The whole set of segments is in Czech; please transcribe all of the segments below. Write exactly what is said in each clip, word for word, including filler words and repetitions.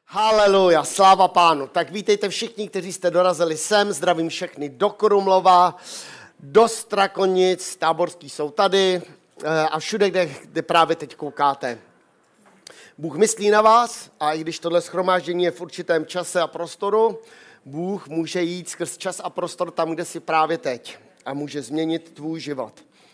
Haleluja, sláva Pánu. Tak vítejte všichni, kteří jste dorazili sem, zdravím všechny do Krumlova, do Strakonic, táborský jsou tady a všude, kde, kde právě teď koukáte. Bůh myslí na vás a i když tohle shromáždění je v určitém čase a prostoru, Bůh může jít skrz čas a prostor tam, kde jsi právě teď a může změnit tvůj život.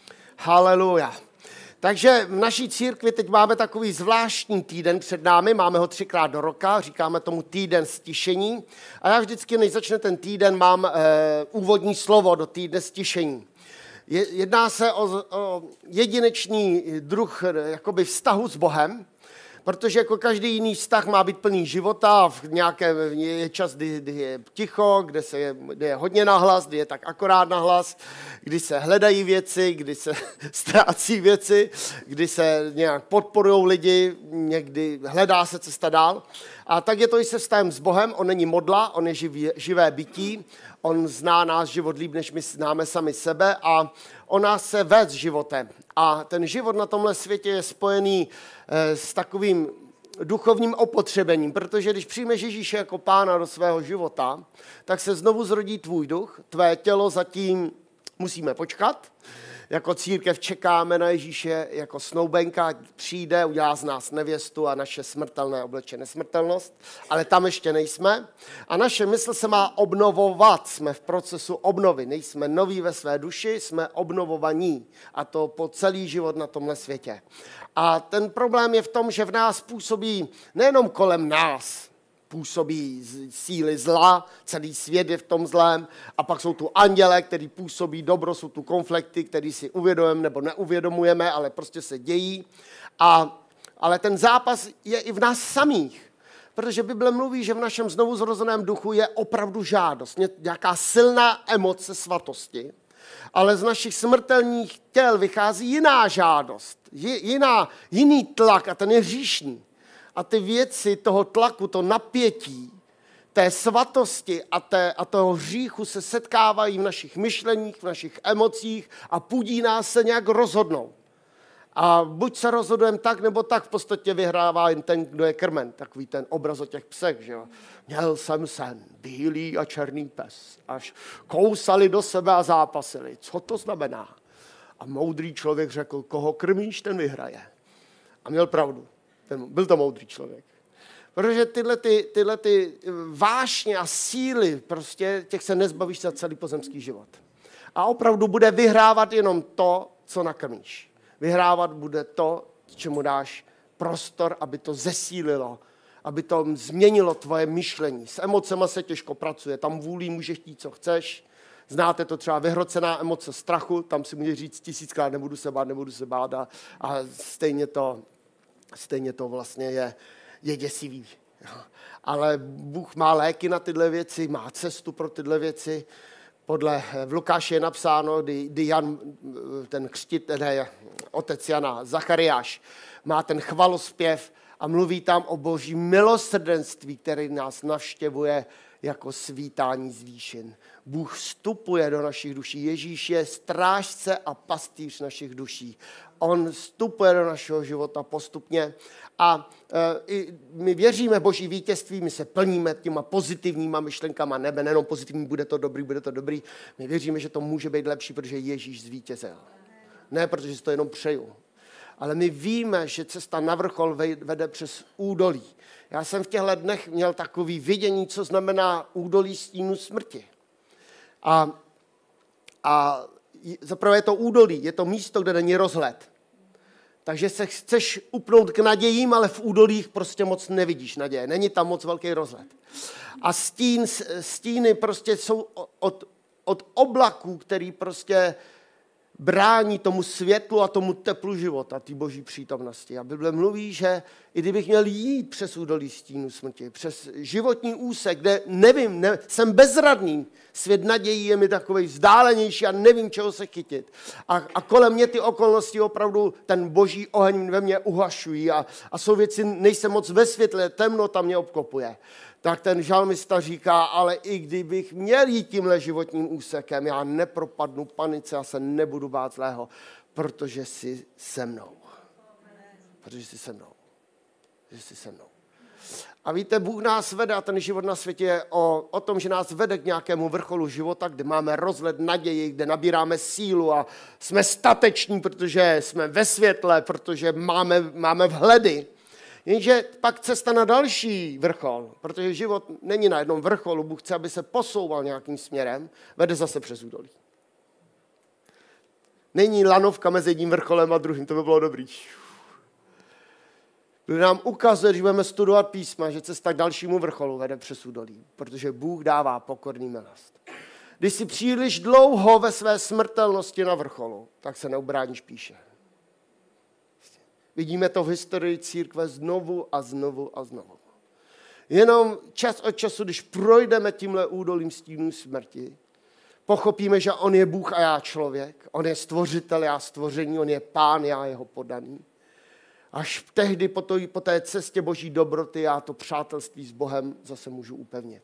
Haleluja. Takže v naší církvi teď máme takový zvláštní týden před námi, máme ho třikrát do roka, říkáme tomu týden stišení. A já vždycky, než začne ten týden, mám e, úvodní slovo do týdne stišení. Je, jedná se o, o jedinečný druh jakoby vztahu s Bohem, protože jako každý jiný vztah má být plný života, v nějaké je čas, kdy, kdy je ticho, kde, se je, kdy je hodně nahlas, kdy je tak akorát nahlas, kdy se hledají věci, kdy se ztrácí věci, kdy se nějak podporují lidi, někdy hledá se cesta dál. A tak je to i se vztahem s Bohem, on není modla, on je živý, živé bytí, on zná náš život líp, než my známe sami sebe a on nás se vede životem. A ten život na tomhle světě je spojený eh, s takovým duchovním opotřebením, protože když přijmeš Ježíše jako pána do svého života, tak se znovu zrodí tvůj duch, tvé tělo zatím musíme počkat. Jako církev čekáme na Ježíše jako snoubenka, přijde, udělá z nás nevěstu a naše smrtelné obleče nesmrtelnost, ale tam ještě nejsme. A naše mysl se má obnovovat, jsme v procesu obnovy, nejsme noví ve své duši, jsme obnovovaní a to po celý život na tomhle světě. A ten problém je v tom, že v nás působí nejenom kolem nás, působí síly zla, celý svět je v tom zlém a pak jsou tu anděle, který působí dobro, jsou tu konflikty, které si uvědomujeme nebo neuvědomujeme, ale prostě se dějí. A, ale ten zápas je i v nás samých, protože Bible mluví, že v našem znovuzrozeném duchu je opravdu žádost, nějaká silná emoce svatosti, ale z našich smrtelných těl vychází jiná žádost, jiná, jiný tlak a ten je hříšný. A ty věci toho tlaku, to napětí, té svatosti a, té, a toho hříchu se setkávají v našich myšleních, v našich emocích a pudí nás se nějak rozhodnout. A buď se rozhodujeme tak, nebo tak v podstatě vyhrává jen ten, kdo je krmen. Takový ten obraz o těch psech, že jo. Měl jsem sen, bílý a černý pes, až kousali do sebe a zápasili. Co to znamená? A moudrý člověk řekl, koho krmíš, ten vyhraje. A měl pravdu. Ten, byl to moudrý člověk. Protože tyhle, ty, tyhle ty vášně a síly, prostě těch se nezbavíš za celý pozemský život. A opravdu bude vyhrávat jenom to, co nakrmíš. Vyhrávat bude to, čemu dáš prostor, aby to zesílilo, aby to změnilo tvoje myšlení. S emocema se těžko pracuje, tam vůlí můžeš chtít, co chceš. Znáte to třeba vyhrocená emoce strachu, tam si můžeš říct tisíckrát, nebudu se bát, nebudu se bát a, a stejně to... Stejně to vlastně je, je děsivý. Ale Bůh má léky na tyhle věci, má cestu pro tyhle věci. Podle, v Lukáši je napsáno, kdy, kdy Jan, ten křtit, ne, otec Jana, Zachariáš, má ten chvalospěv a mluví tam o boží milosrdenství, který nás navštěvuje jako svítání z výšin. Bůh vstupuje do našich duší. Ježíš je strážce a pastýř našich duší. On vstupuje do našeho života postupně a e, my věříme v boží vítězství, my se plníme těma pozitivníma myšlenkama nebe, nejenom pozitivní, bude to dobrý, bude to dobrý. My věříme, že to může být lepší, protože Ježíš zvítězil. Ne, protože si to jenom přeju. Ale my víme, že cesta na vrchol vede přes údolí. Já jsem v těchto dnech měl takový vidění, co znamená údolí stínu smrti. A, a zaprvé je to údolí, je to místo, kde není rozhled. Takže se chceš upnout k nadějím, ale v údolích prostě moc nevidíš naděje. Není tam moc velký rozhled. A stín, stíny prostě jsou od, od oblaků, který prostě brání tomu světlu a tomu teplu života, té boží přítomnosti. A Bible mluví, že i kdybych měl jít přes údolí stínu smrti, přes životní úsek, kde nevím, ne, jsem bezradný, svět nadějí je mi takovej vzdálenější a nevím, čeho se chytit. A, a kolem mě ty okolnosti opravdu ten boží oheň ve mně uhašují a, a jsou věci, nejsem moc ve světle, temnota mě obklopuje. Tak ten žalmista říká, ale i kdybych měl jít tímhle životním úsekem, já nepropadnu panice, já se nebudu bát zlého, protože jsi se mnou. Protože jsi se mnou. Protože jsi se mnou. A víte, Bůh nás vede a ten život na světě je o, o tom, že nás vede k nějakému vrcholu života, kde máme rozlet naději, kde nabíráme sílu a jsme stateční, protože jsme ve světle, protože máme, máme vhledy. Jenže pak cesta na další vrchol, protože život není na jednom vrcholu, Bůh chce, aby se posouval nějakým směrem, vede zase přes údolí. Není lanovka mezi jedním vrcholem a druhým, to by bylo dobrý. Kdo nám ukazuje, že budeme studovat písma, že cesta k dalšímu vrcholu vede přes údolí, protože Bůh dává pokorný milost. Když jsi příliš dlouho ve své smrtelnosti na vrcholu, tak se neubráníš píše. Vidíme to v historii církve znovu a znovu a znovu. Jenom čas od času, když projdeme tímhle údolím stínů smrti, pochopíme, že on je Bůh a já člověk, on je stvořitel, já stvoření, on je pán, já jeho poddaný. Až tehdy po, to, po té cestě boží dobroty já to přátelství s Bohem zase můžu upevnit.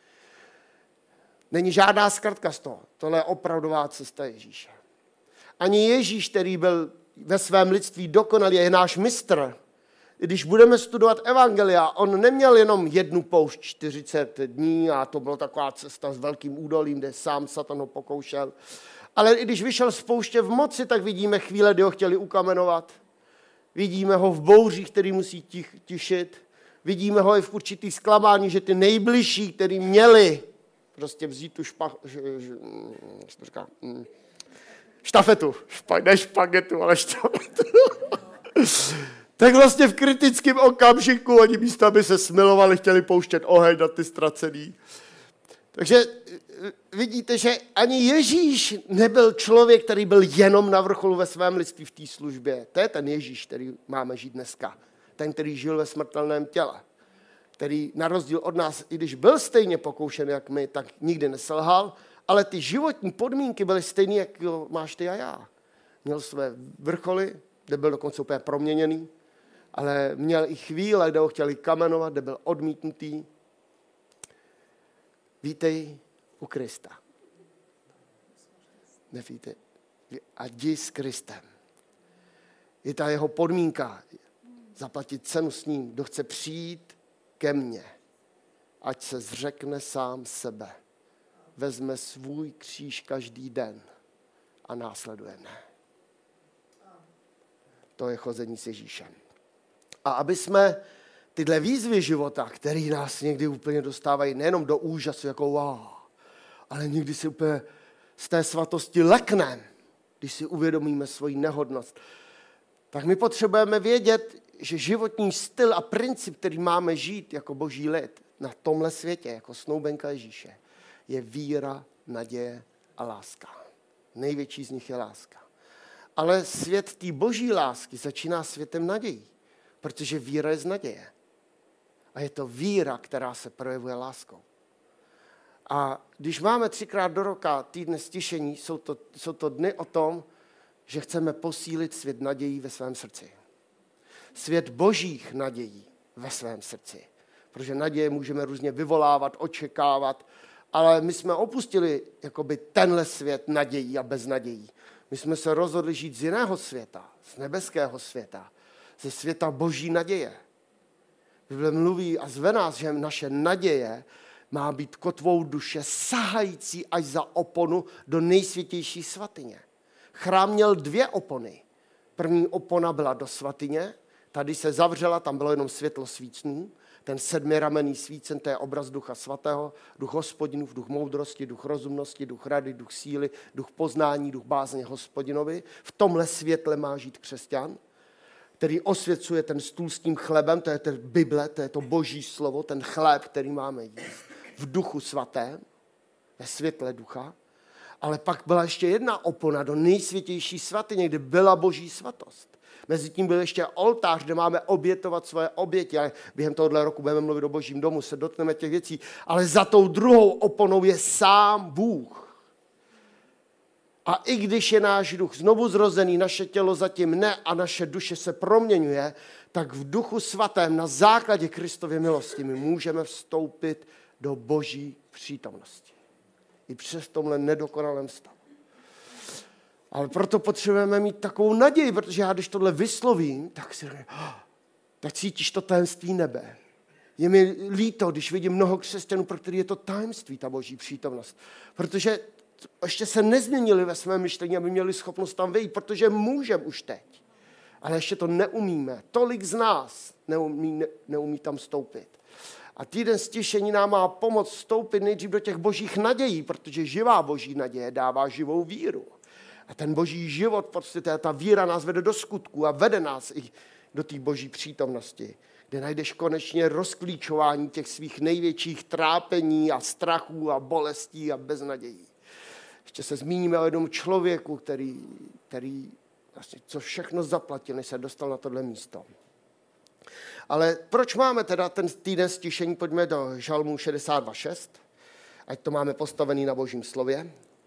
Není žádná zkratka z toho. Tohle je opravdová cesta Ježíše. Ani Ježíš, který byl ve svém lidství dokonalý, je náš mistr. Když budeme studovat evangelia, on neměl jenom jednu poušť čtyřicet dní a to byla taková cesta s velkým údolím, kde sám Satan ho pokoušel. Ale i když vyšel z pouště v moci, tak vidíme chvíle, kdy ho chtěli ukamenovat. Vidíme ho v bouřích, který musí tich, tišit. Vidíme ho i v určitý zklamání, že ty nejbližší, který měli prostě vzít tu špach, ž, ž, ž, to říká, štafetu. Špa, ne špagetu, ale štafetu. Tak vlastně v kritickém okamžiku oni místo, aby se smilovali, chtěli pouštět oheň na ty ztracený. Takže vidíte, že ani Ježíš nebyl člověk, který byl jenom na vrcholu ve svém lidství v té službě. To je ten Ježíš, který máme žít dneska. Ten, který žil ve smrtelném těle. Který na rozdíl od nás, i když byl stejně pokoušen, jak my, tak nikdy neselhal, ale ty životní podmínky byly stejné, jak máš ty a já. Měl své vrcholy, kde byl dokonce úplně proměněný, ale měl i chvíle, kde ho chtěli kamenovat, kde byl odmítnutý. Vítej u Krista. Nevíte? A jdi s Kristem. Je ta jeho podmínka. Zaplatit cenu s ním. Kdo chce přijít ke mně, ať se zřekne sám sebe. Vezme svůj kříž každý den a následuje mne. To je chození s Ježíšem. A aby jsme tyhle výzvy života, které nás někdy úplně dostávají nejenom do úžasu, jako wow, ale někdy si úplně z té svatosti lekneme, když si uvědomíme svoji nehodnost, tak my potřebujeme vědět, že životní styl a princip, který máme žít jako boží lid na tomhle světě, jako snoubenka Ježíše, je víra, naděje a láska. Největší z nich je láska. Ale svět té boží lásky začíná světem nadějí, protože víra je z naděje. A je to víra, která se projevuje láskou. A když máme třikrát do roka týdny stišení, jsou to, jsou to dny o tom, že chceme posílit svět nadějí ve svém srdci. Svět božích nadějí ve svém srdci. Protože naděje můžeme různě vyvolávat, očekávat, ale my jsme opustili jakoby tenhle svět nadějí a beznadějí. My jsme se rozhodli žít z jiného světa, z nebeského světa, ze světa boží naděje. Bible mluví a zve nás, že naše naděje má být kotvou duše sahající až za oponu do nejsvětější svatyně. Chrám měl dvě opony. První opona byla do svatyně, tady se zavřela, tam bylo jenom světlo svícnů. Ten sedmiramenný svícen, to je obraz Ducha Svatého, duch Hospodinův, duch moudrosti, duch rozumnosti, duch rady, duch síly, duch poznání, duch bázně Hospodinovi. V tomhle světle má žít křesťan, který osvěcuje ten stůl s tím chlebem, to je ten Bible, to je to boží slovo, ten chléb, který máme jíst v duchu svatém, ve světle ducha. Ale pak byla ještě jedna opona do nejsvětější svatyně, kde byla boží svatost. Mezi tím byl ještě oltář, kde máme obětovat svoje oběti. Ale během tohoto roku budeme mluvit o božím domu, se dotkneme těch věcí. Ale za tou druhou oponou je sám Bůh. A i když je náš duch znovu zrozený, naše tělo zatím ne a naše duše se proměňuje, tak v duchu svatém na základě Kristově milosti my můžeme vstoupit do boží přítomnosti. I přes tomhle nedokonalém stavu. Ale proto potřebujeme mít takovou naději, protože já když tohle vyslovím, tak si řeknu, oh, tak cítíš to tajemství nebe. Je mi líto, když vidím mnoho křesťanů, pro který je to tajemství, ta boží přítomnost. Protože ještě se nezměnili ve svém myšlení, aby měli schopnost tam vejít, protože můžeme už teď. Ale ještě to neumíme. Tolik z nás neumí, ne, neumí tam vstoupit. A týden stišení nám má pomoct vstoupit nejdřív do těch božích nadějí, protože živá boží naděje dává živou víru. A ten boží život, prostě ta víra nás vede do skutku a vede nás i do té boží přítomnosti, kde najdeš konečně rozklíčování těch svých největších trápení a strachů a bolestí a beznadějí. Ještě se zmíníme o jednom člověku, který, který vlastně co všechno zaplatil, než se dostal na tohle místo. Ale proč máme teda ten týden stišení? Pojďme do Žalmu šedesát dva šest, ať to máme postavený na božím slově.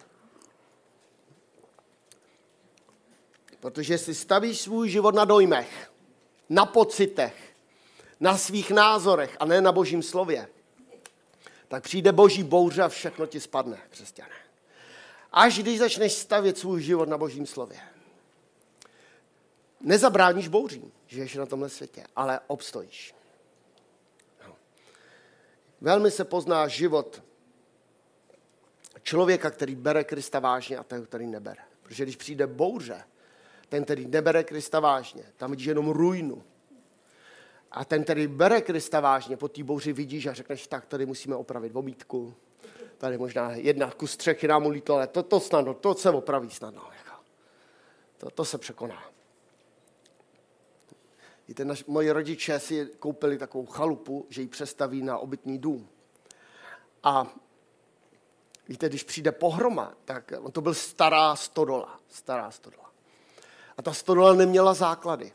Protože jestli stavíš svůj život na dojmech, na pocitech, na svých názorech a ne na božím slově, tak přijde boží bouře a všechno ti spadne, křesťané. Až když začneš stavět svůj život na božím slově. Nezabráníš bouřím, žiješ na tomhle světě, ale obstojíš. No. Velmi se pozná život člověka, který bere Krista vážně a ten, který nebere. Protože když přijde bouře, ten, který nebere Krista vážně, tam vidíš jenom ruinu. A ten, který bere Krista vážně, po té bouři vidíš a řekneš, tak tady musíme opravit omítku. Tady možná jedna kus střechy nám ulítlo, ale to, to snadno, to se opraví snadno. To, to se překoná. Víte, naš, moji rodiče si koupili takovou chalupu, že ji přestaví na obytný dům. A víte, když přijde pohroma, tak on to byl stará stodola. Stará stodola. A ta stodola neměla základy.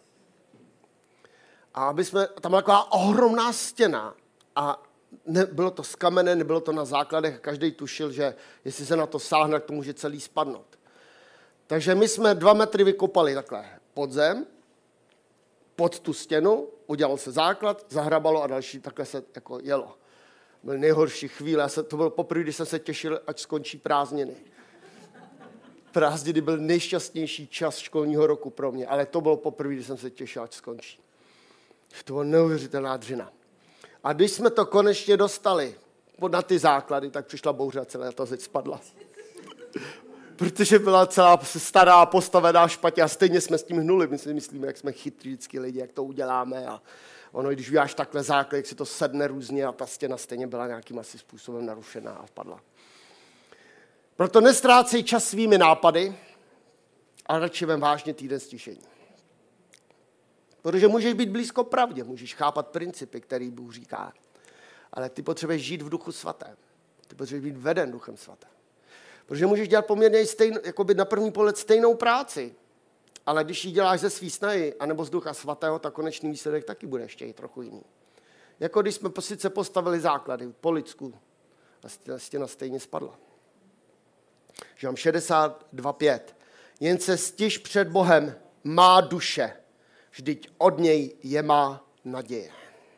A aby jsme, tam byla taková ohromná stěna a nebylo to z kamene, nebylo to na základech, každý tušil, že jestli se na to sáhne, tak to může celý spadnout. Takže my jsme dva metry vykopali takhle pod zem, pod tu stěnu, udělal se základ, zahrabalo a další takhle se jako jelo. Byl nejhorší chvíle, to bylo poprvé, když jsem se těšil, ať skončí prázdniny. Prázdniny byl nejšťastnější čas školního roku pro mě, ale to bylo poprvé, když jsem se těšil, ať skončí. To byla neuvěřitelná dřina. A když jsme to konečně dostali na ty základy, tak přišla bouře a celá ta zeď spadla. Protože byla celá stará, postavená špatně a stejně jsme s tím hnuli. My si myslíme, jak jsme chytrý vždycky lidi, jak to uděláme. A ono, když uděláš takhle základ, jak si to sedne různě a ta stěna stejně byla nějakým asi způsobem narušená a vpadla. Proto nestrácej čas svými nápady, ale radši vem vážně týden stišení. Protože můžeš být blízko pravdě, můžeš chápat principy, který Bůh říká. Ale ty potřebuješ žít v duchu svatém. Ty potřebuješ být veden duchem svatém. Protože můžeš dělat poměrně stejn, jakoby na první pohled stejnou práci, ale když ji děláš ze svý snahy, anebo z ducha svatého, tak konečný výsledek taky bude ještě trochu jiný. Jako když jsme sice postavili základy po lidsku, a stěna stejně spadla. Žalm šedesát dva pět. Jen se stiš před Bohem, má duše, vždyť od něj je má naděje.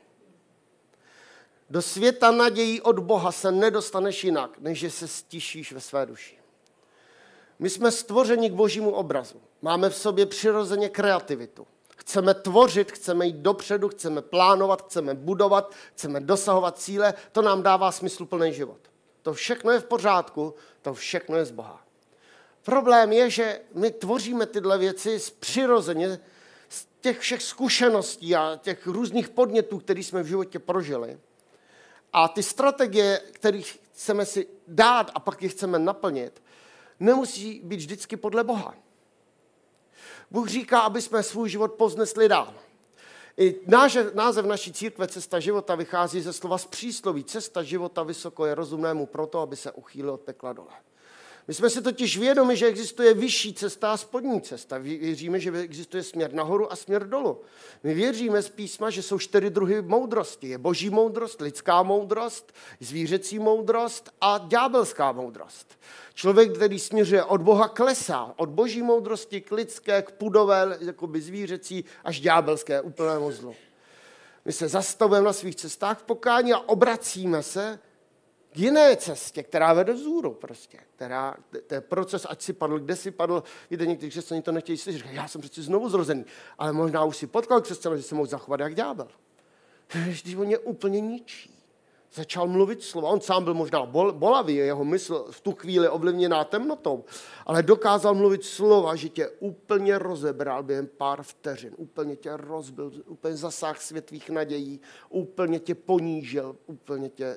Do světa nadějí od Boha se nedostaneš jinak, než že se stišíš ve své duši. My jsme stvořeni k božímu obrazu. Máme v sobě přirozeně kreativitu. Chceme tvořit, chceme jít dopředu, chceme plánovat, chceme budovat, chceme dosahovat cíle. To nám dává smysluplný život. To všechno je v pořádku, to všechno je z Boha. Problém je, že my tvoříme tyhle věci přirozeně z těch všech zkušeností a těch různých podnětů, které jsme v životě prožili. A ty strategie, které chceme si dát a pak je chceme naplnit, nemusí být vždycky podle Boha. Bůh říká, aby jsme svůj život povznesli dál. I název, název naší církve Cesta života vychází ze slova z přísloví. Cesta života vysoko je rozumnému proto, aby se uchýlil od pekla dole. My jsme si totiž vědomi, že existuje vyšší cesta a spodní cesta. Věříme, že existuje směr nahoru a směr dolů. My věříme z písma, že jsou čtyři druhy moudrosti. Je boží moudrost, lidská moudrost, zvířecí moudrost a ďábelská moudrost. Člověk, který směřuje od Boha, klesá. Od boží moudrosti k lidské, k pudové, jakoby zvířecí, až ďábelské, úplnému zlu. My se zastavujeme na svých cestách v pokání a obracíme se k jiné cestě, která vede vzhůru prostě. Která, to je proces, ať si padl, kde si padl. Víte, někteří křesťané to nechtějí slyšet. Já jsem přeci znovu zrozený. Ale možná už si potkal křesťana, že se mohl zachovat jak ďábel. Když on je úplně ničí. Začal mluvit slova. On sám byl možná bol, bolavý, jeho mysl v tu chvíli ovlivněná temnotou, ale dokázal mluvit slova, že tě úplně rozebral během pár vteřin. Úplně tě rozbil, úplně zasáhl svět tvých nadějí, úplně tě ponížil, úplně tě...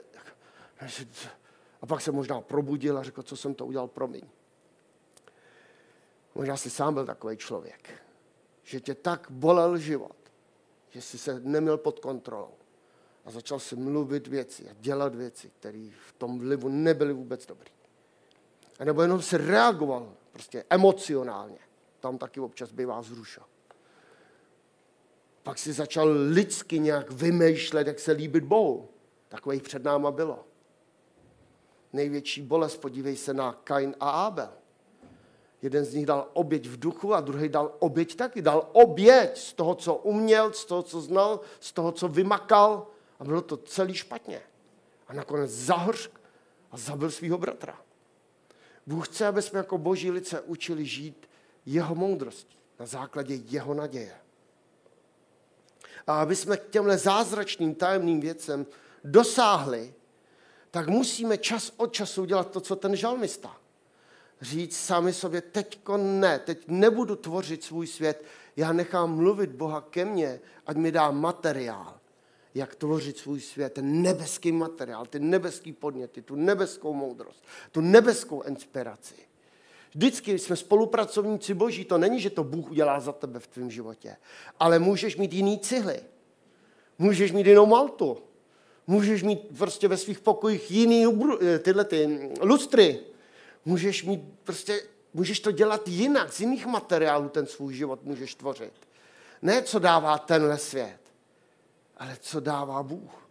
A pak se možná probudil a řekl, co jsem to udělal, promiň. Možná jsi sám byl takový člověk, že tě tak bolel život, že jsi se neměl pod kontrolou. A začal si mluvit věci a dělat věci, které v tom vlivu nebyly vůbec dobrý. A nebo jenom si reagoval prostě emocionálně. Tam taky občas bývá zruša. Pak si začal lidsky nějak vymýšlet, jak se líbit Bohu. Takových před náma bylo. Největší bolest, podívej se na Kain a Abel. Jeden z nich dal oběť v duchu a druhý dal oběť taky. Dal oběť z toho, co uměl, z toho, co znal, z toho, co vymakal. A bylo to celý špatně. A nakonec zahršk a zabil svého bratra. Bůh chce, aby jsme jako boží lidé učili žít jeho moudrostí na základě jeho naděje. A aby jsme k těmhle zázračným tajemným věcem dosáhli, tak musíme čas od času dělat to, co ten žalmista. Říct sami sobě, teďko ne, teď nebudu tvořit svůj svět, já nechám mluvit Boha ke mně, ať mi dá materiál, jak tvořit svůj svět, ten nebeský materiál, ty nebeský podněty, tu nebeskou moudrost, tu nebeskou inspiraci. Vždycky jsme spolupracovníci Boží, to není, že to Bůh udělá za tebe v tvém životě, ale můžeš mít jiný cihly, můžeš mít jinou maltu, můžeš mít prostě ve svých pokojích jiný tyhle ty lustry, můžeš mít prostě, můžeš to dělat jinak, z jiných materiálů ten svůj život můžeš tvořit. Ne, co dává tenhle svět, ale co dává Bůh.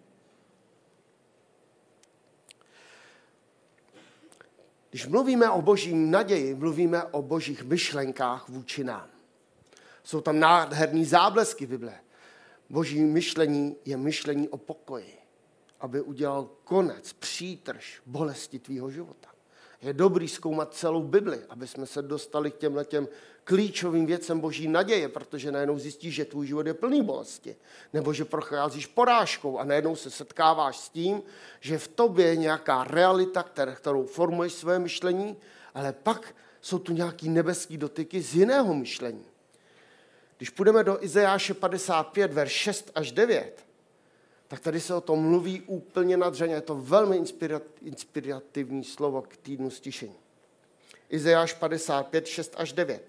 Když mluvíme o božím naději, mluvíme o božích myšlenkách vůči nám. Jsou tam nádherný záblesky Bible. Boží myšlení je myšlení o pokoji, aby udělal konec, přítrž bolesti tvýho života. Je dobrý zkoumat celou Bibli, aby jsme se dostali k těmhletěm klíčovým věcem boží naděje, protože najednou zjistíš, že tvůj život je plný bolesti, nebo že procházíš porážkou a najednou se setkáváš s tím, že v tobě je nějaká realita, kterou formuješ své myšlení, ale pak jsou tu nějaký nebeský dotyky z jiného myšlení. Když půjdeme do Izajáše padesát pět, verš šest až devět, tak tady se o tom mluví úplně nadřeně. Je to velmi inspirativní slovo k týdnu stišení. Izajáš padesát pět, šest až devět.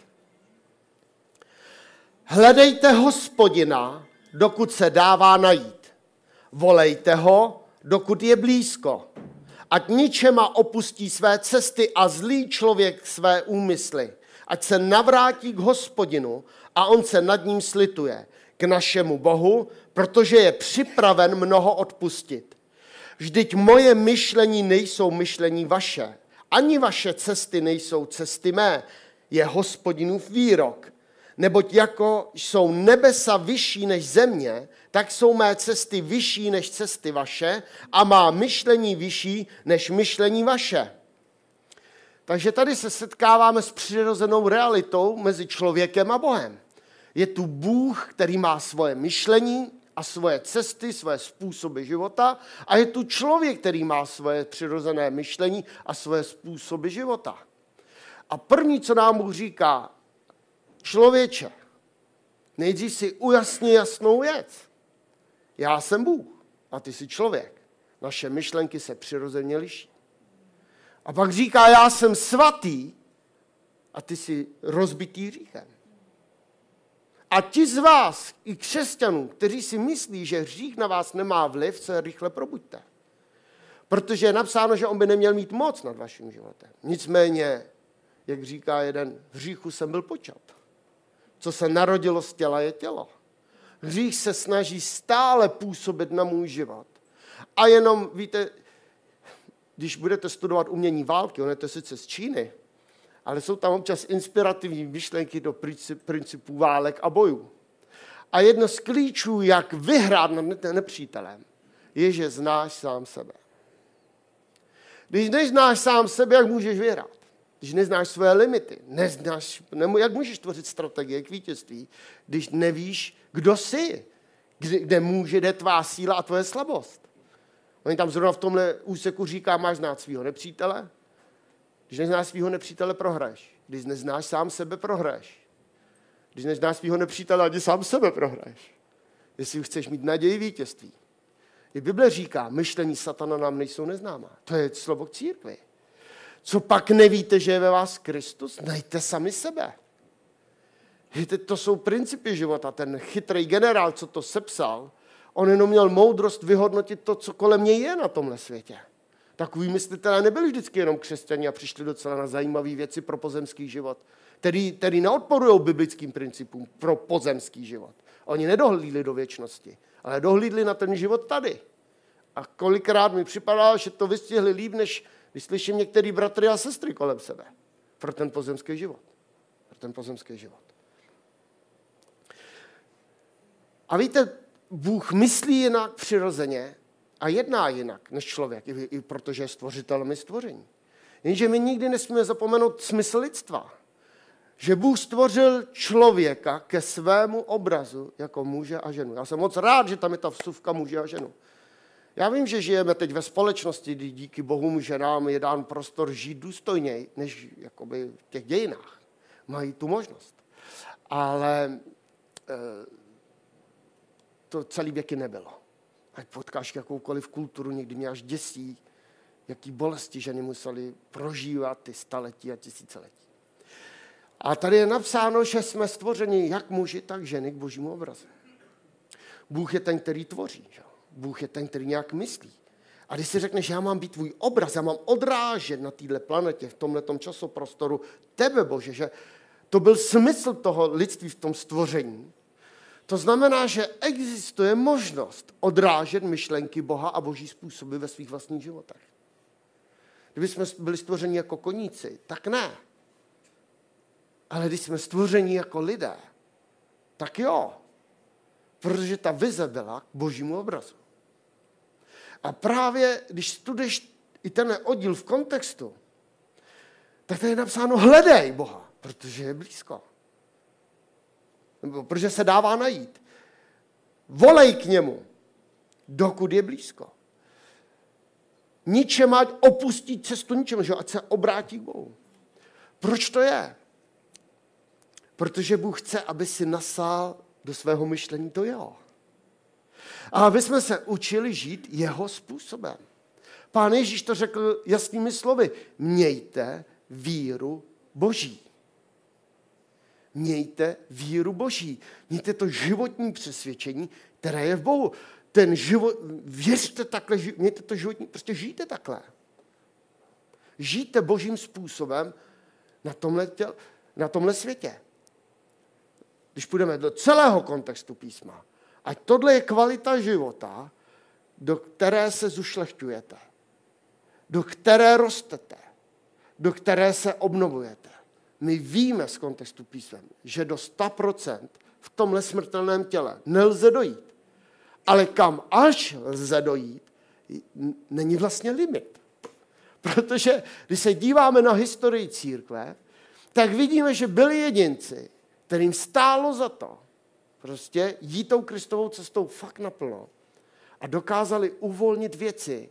Hledejte Hospodina, dokud se dává najít. Volejte ho, dokud je blízko. Ať ničema opustí své cesty a zlý člověk své úmysly. Ať se navrátí k Hospodinu a on se nad ním slituje, k našemu Bohu, protože je připraven mnoho odpustit. Vždyť moje myšlení nejsou myšlení vaše, ani vaše cesty nejsou cesty mé, je Hospodinův výrok. Neboť jako jsou nebesa vyšší než země, tak jsou mé cesty vyšší než cesty vaše a má myšlení vyšší než myšlení vaše. Takže tady se setkáváme s přirozenou realitou mezi člověkem a Bohem. Je tu Bůh, který má svoje myšlení a svoje cesty, svoje způsoby života a je tu člověk, který má svoje přirozené myšlení a svoje způsoby života. A první, co nám Bůh říká, člověče, nejdřív si ujasni jasnou věc. Já jsem Bůh a ty jsi člověk. Naše myšlenky se přirozeně liší. A pak říká, já jsem svatý a ty jsi rozbitý hříchem. A ti z vás, i křesťanů, kteří si myslí, že hřích na vás nemá vliv, se rychle probuďte. Protože je napsáno, že on by neměl mít moc nad vaším životem. Nicméně, jak říká jeden, v hříchu jsem byl počat. Co se narodilo z těla, je tělo. Hřích se snaží stále působit na můj život. A jenom, víte, když budete studovat umění války, on je to sice z Číny, ale jsou tam občas inspirativní myšlenky do principů válek a bojů. A jedno z klíčů, jak vyhrát nad nepřítelem, je, že znáš sám sebe. Když neznáš sám sebe, jak můžeš vyhrát? Když neznáš své limity, neznáš, jak můžeš tvořit strategie k vítězství, když nevíš, kdo jsi, kde, kde může jde tvá síla a tvoje slabost. Oni tam zrovna v tomhle úseku říká, máš znát svého nepřítele. Když neznáš svého nepřítele, prohraješ. Když neznáš sám sebe, prohraješ. Když neznáš svého nepřítele, ani sám sebe prohraješ. Jestli chceš mít naději vítězství. I Bible říká, myšlení satana nám nejsou neznámá. To je slovo k církvi. Co pak nevíte, že je ve vás Kristus? Najte sami sebe. Víte, to jsou principy života. Ten chytrý generál, co to sepsal, on jenom měl moudrost vyhodnotit to, co kolem něj je na tomhle světě. Takový myslitelé nebyli vždycky jenom křesťani a přišli docela na zajímavé věci pro pozemský život, který, který neodporují biblickým principům pro pozemský život. Oni nedohlídli do věčnosti, ale dohlídli na ten život tady. A kolikrát mi připadalo, že to vystihli líp, než když slyším některý bratry a sestry kolem sebe. Pro ten pozemský život. Pro ten pozemský život. A víte, Bůh myslí jinak přirozeně a jedná jinak než člověk, i, i protože je stvořitelem stvoření. Jenže my nikdy nesmíme zapomenout smysl lidstva. Že Bůh stvořil člověka ke svému obrazu jako muže a ženu. Já jsem moc rád, že tam je ta vsuvka muže a ženu. Já vím, že žijeme teď ve společnosti, kdy díky Bohu ženám je dán prostor žít důstojněji, než jakoby v těch dějinách. Mají tu možnost. Ale e, to celý věky nebylo. Ať potkáš jakoukoliv kulturu, někdy mě až děsí, jaký bolesti ženy musely prožívat ty staletí a tisíciletí. A tady je napsáno, že jsme stvořeni jak muži, tak ženy k božímu obrazu. Bůh je ten, který tvoří. Že? Bůh je ten, který nějak myslí. A když si řekneš, já mám být tvůj obraz, já mám odrážet na této planetě, v tomhletom časoprostoru tebe, Bože, že to byl smysl toho lidství v tom stvoření. To znamená, že existuje možnost odrážet myšlenky Boha a boží způsoby ve svých vlastních životech. Kdyby jsme byli stvořeni jako koníci, tak ne. Ale když jsme stvořeni jako lidé, tak jo. Protože ta vize byla k božímu obrazu. A právě, když studuješ i ten oddíl v kontextu, tak tady je napsáno hledej Boha, protože je blízko. Nebo protože se dává najít. Volej k němu, dokud je blízko. Ničem ať opustí cestu ničem, že ať se obrátí k Bohu. Proč to je? Protože Bůh chce, aby si nasál do svého myšlení to jeho. A aby jsme se učili žít jeho způsobem. Pán Ježíš to řekl jasnými slovy. Mějte víru Boží. Mějte víru Boží. Mějte to životní přesvědčení, které je v Bohu. Ten život, věřte takhle, mějte to životní, prostě žijte takhle. Žijte božím způsobem na tomhle, těl, na tomhle světě. Když půjdeme do celého kontextu písma, ať tohle je kvalita života, do které se zušlechťujete, do které rostete, do které se obnovujete. My víme z kontextu písma, že do sto procent v tomhle smrtelném těle nelze dojít. Ale kam až lze dojít, není vlastně limit. Protože když se díváme na historii církve, tak vidíme, že byli jedinci, kterým stálo za to prostě jít tou Kristovou cestou fakt naplno a dokázali uvolnit věci.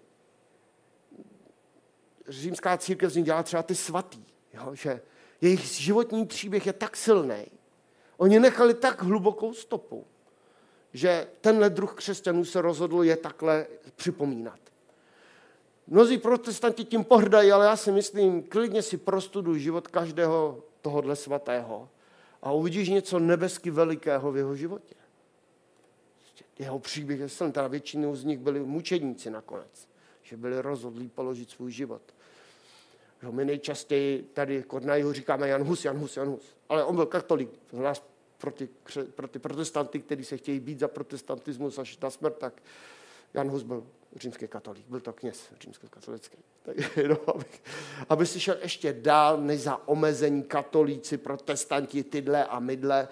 Římská církev z nich dělá třeba ty svatý, jo? Že jejich životní příběh je tak silný. Oni nechali tak hlubokou stopu, že tenhle druh křesťanů se rozhodl je takhle připomínat. Mnozí protestanti tím pohrdají, ale já si myslím, klidně si prostuduj život každého tohodle svatého a uvidíš něco nebesky velikého v jeho životě. Jeho příběh je silný, teda většinou z nich byli mučedníci nakonec, že byli rozhodlí položit svůj život. My nejčastěji tady na jihu říkáme Jan Hus, Jan Hus, Jan Hus. Ale on byl katolík. Nás pro ty, pro ty protestanty, kteří se chtějí být za protestantismus až na smrt, tak Jan Hus byl římský katolík. Byl to kněz římskokatolický. Tak jenom, aby, aby si šel ještě dál, než za omezení katolíci, protestanti, tyhle a mydle.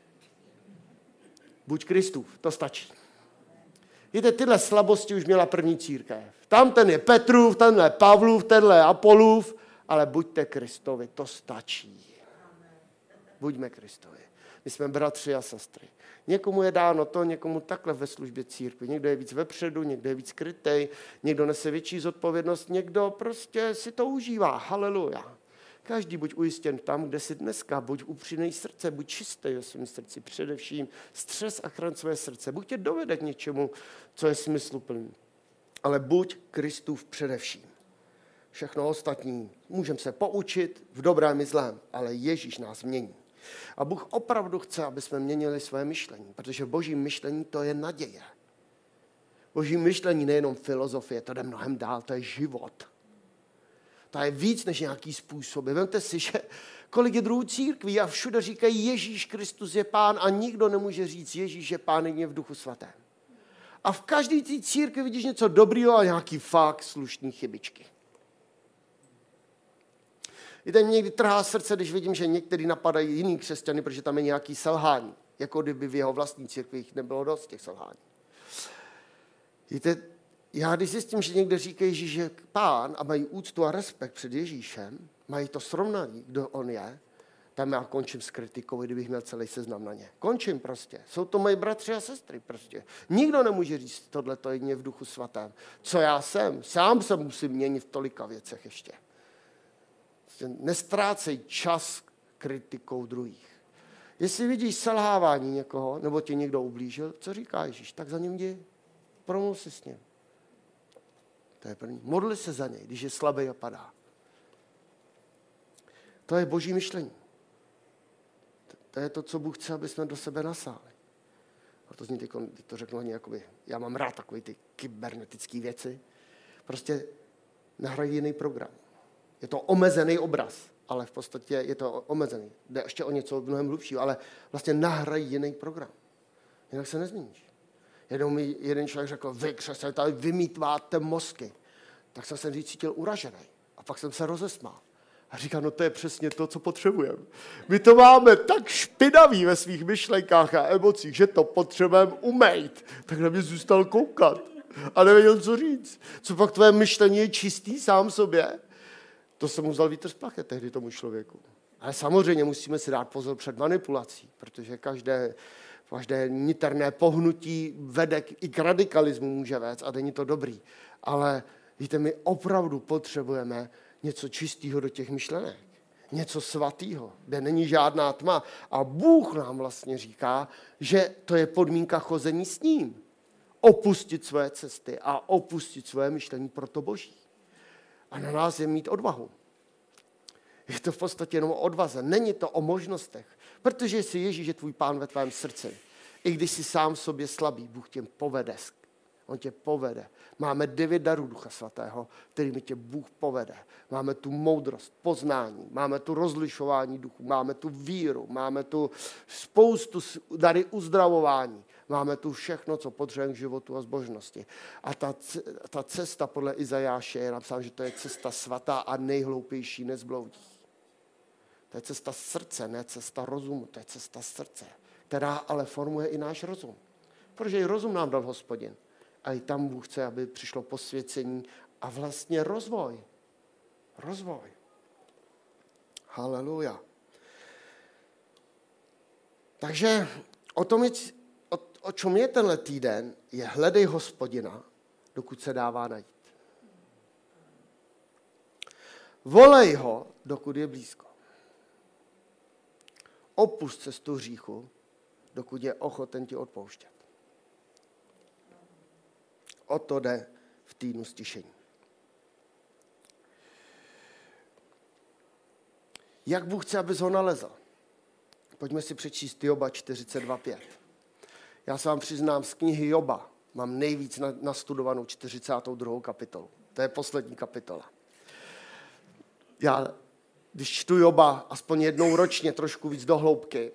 Buď Kristův, to stačí. Víte, tyhle slabosti už měla první církev. Tam ten je Petrův, tenhle Pavlův, tenhle Apolův, ale buďte Kristovi, to stačí. Buďme Kristovi. My jsme bratři a sestry. Někomu je dáno to, někomu takhle ve službě církvi. Někdo je víc vepředu, někdo je víc krytej, někdo nese větší zodpovědnost, někdo prostě si to užívá. Haleluja. Každý buď ujistěn tam, kde jsi dneska, buď upřímnej srdce, buď čistý ve svém srdci, především střes a chraň své srdce. Buď tě dovede k něčemu, co je smysluplný. Ale buď Kristův především. Všechno ostatní můžeme se poučit v dobrém i zlém, ale Ježíš nás mění. A Bůh opravdu chce, aby jsme měnili své myšlení, protože boží myšlení to je naděje. Boží myšlení nejenom filozofie, to jde mnohem dál, to je život. To je víc než nějaký způsob. Vemte si, že kolik je druhů církví a všude říkají Ježíš Kristus je pán a nikdo nemůže říct Ježíš je pán jedině v duchu svatém. A v každé té církvi vidíš něco dobrýho a nějaký fakt slušný chybičky. Víte, mě někdy trhá srdce, když vidím, že někteří napadají jiný křesťany, protože tam je nějaký selhání. Jako kdyby v jeho vlastní církvi jich nebylo dost těch selhání. Víte, já když zjistím, že někde říkají, Ježíš je pán a mají úctu a respekt před Ježíšem, mají to srovnání, kdo on je, tam já končím s kritikou, kdybych měl celý seznam na ně. Končím prostě. Jsou to moji bratři a sestry prostě. Nikdo nemůže říct tohleto jedině v duchu svatém. Co já jsem? Sám se musím měnit v tolika věcech ještě. Nestrácej čas kritikou druhých. Jestli vidíš selhávání někoho, nebo tě někdo ublížil, co říká Ježíš? Tak za ním jdi. Promluv si s ním. To je první. Modli se za něj, když je slabý a padá. To je boží myšlení. To je to, co Bůh chce, aby jsme do sebe nasáli. A to zní teď, to řeknu hodně, jakoby, já mám rád takové ty kybernetické věci. Prostě nahrají jiný program. Je to omezený obraz, ale v podstatě je to omezený. Jde ještě o něco mnohem hlubšího, ale vlastně nahrají jiný program. Jinak se nezměníš. Jednou mi jeden člověk řekl, vy křesťané, tady vymýtváte mozky. Tak jsem se cítil uražený. A pak jsem se rozesmál. A říká, no to je přesně to, co potřebujeme. My to máme tak špinavý ve svých myšlenkách a emocích, že to potřebujeme umejt. Tak na mě zůstal koukat a nevěděl, co říct. Co pak tvé myšlení je čistý sám sobě? To jsem mu vzal vítr z plachet tehdy tomu člověku. Ale samozřejmě musíme si dát pozor před manipulací, protože každé, každé niterné pohnutí vede k, i k radikalismu může vést a není to dobrý. Ale víte, my opravdu potřebujeme něco čistého do těch myšlenek. Něco svatého, kde není žádná tma. A Bůh nám vlastně říká, že to je podmínka chození s ním. Opustit své cesty a opustit své myšlení pro to Boží. A na nás je mít odvahu. Je to v podstatě jenom o odvaze. Není to o možnostech. Protože jestli Ježíš je tvůj pán ve tvém srdci, i když jsi sám sobě slabý, Bůh tě povede. On tě povede. Máme devět darů Ducha Svatého, kterými tě Bůh povede. Máme tu moudrost, poznání, máme tu rozlišování duchu, máme tu víru, máme tu spoustu dary uzdravování. Máme tu všechno, co potřebujeme k životu a zbožnosti. A ta, ta cesta podle Izajáše je napsáno, že to je cesta svatá a nejhloupější nezbloudí. To je cesta srdce, ne cesta rozumu, to je cesta srdce, která ale formuje i náš rozum. Protože i rozum nám dal Hospodin. A i tam Bůh chce, aby přišlo posvěcení a vlastně rozvoj. Rozvoj. Haleluja. Takže o tom, o, o čem je tenhle týden, je hledej Hospodina, dokud se dává najít. Volej ho, dokud je blízko. Opusť cestu hříchu, dokud je ochoten ti odpouštět. O to jde v týdnu stišení. Jak Bůh chce, abys ho nalezl? Pojďme si přečíst Joba čtyřicet dva pět. Já se vám přiznám, z knihy Joba mám nejvíc nastudovanou čtyřicátou druhou kapitolu. To je poslední kapitola. Já, když čtu Joba aspoň jednou ročně, trošku víc do hloubky,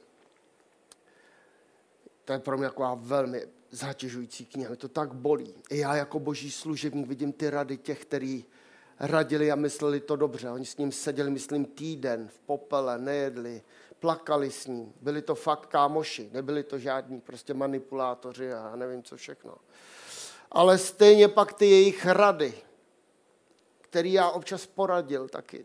to je pro mě taková velmi zatěžující kniha. Mě to tak bolí. I já jako boží služebník vidím ty rady těch, kteří radili a mysleli to dobře. Oni s ním seděli, myslím, týden v popele, nejedli, plakali s ním. Byli to fakt kámoši, nebyli to žádní prostě manipulátoři a nevím co všechno. Ale stejně pak ty jejich rady, který já občas poradil taky.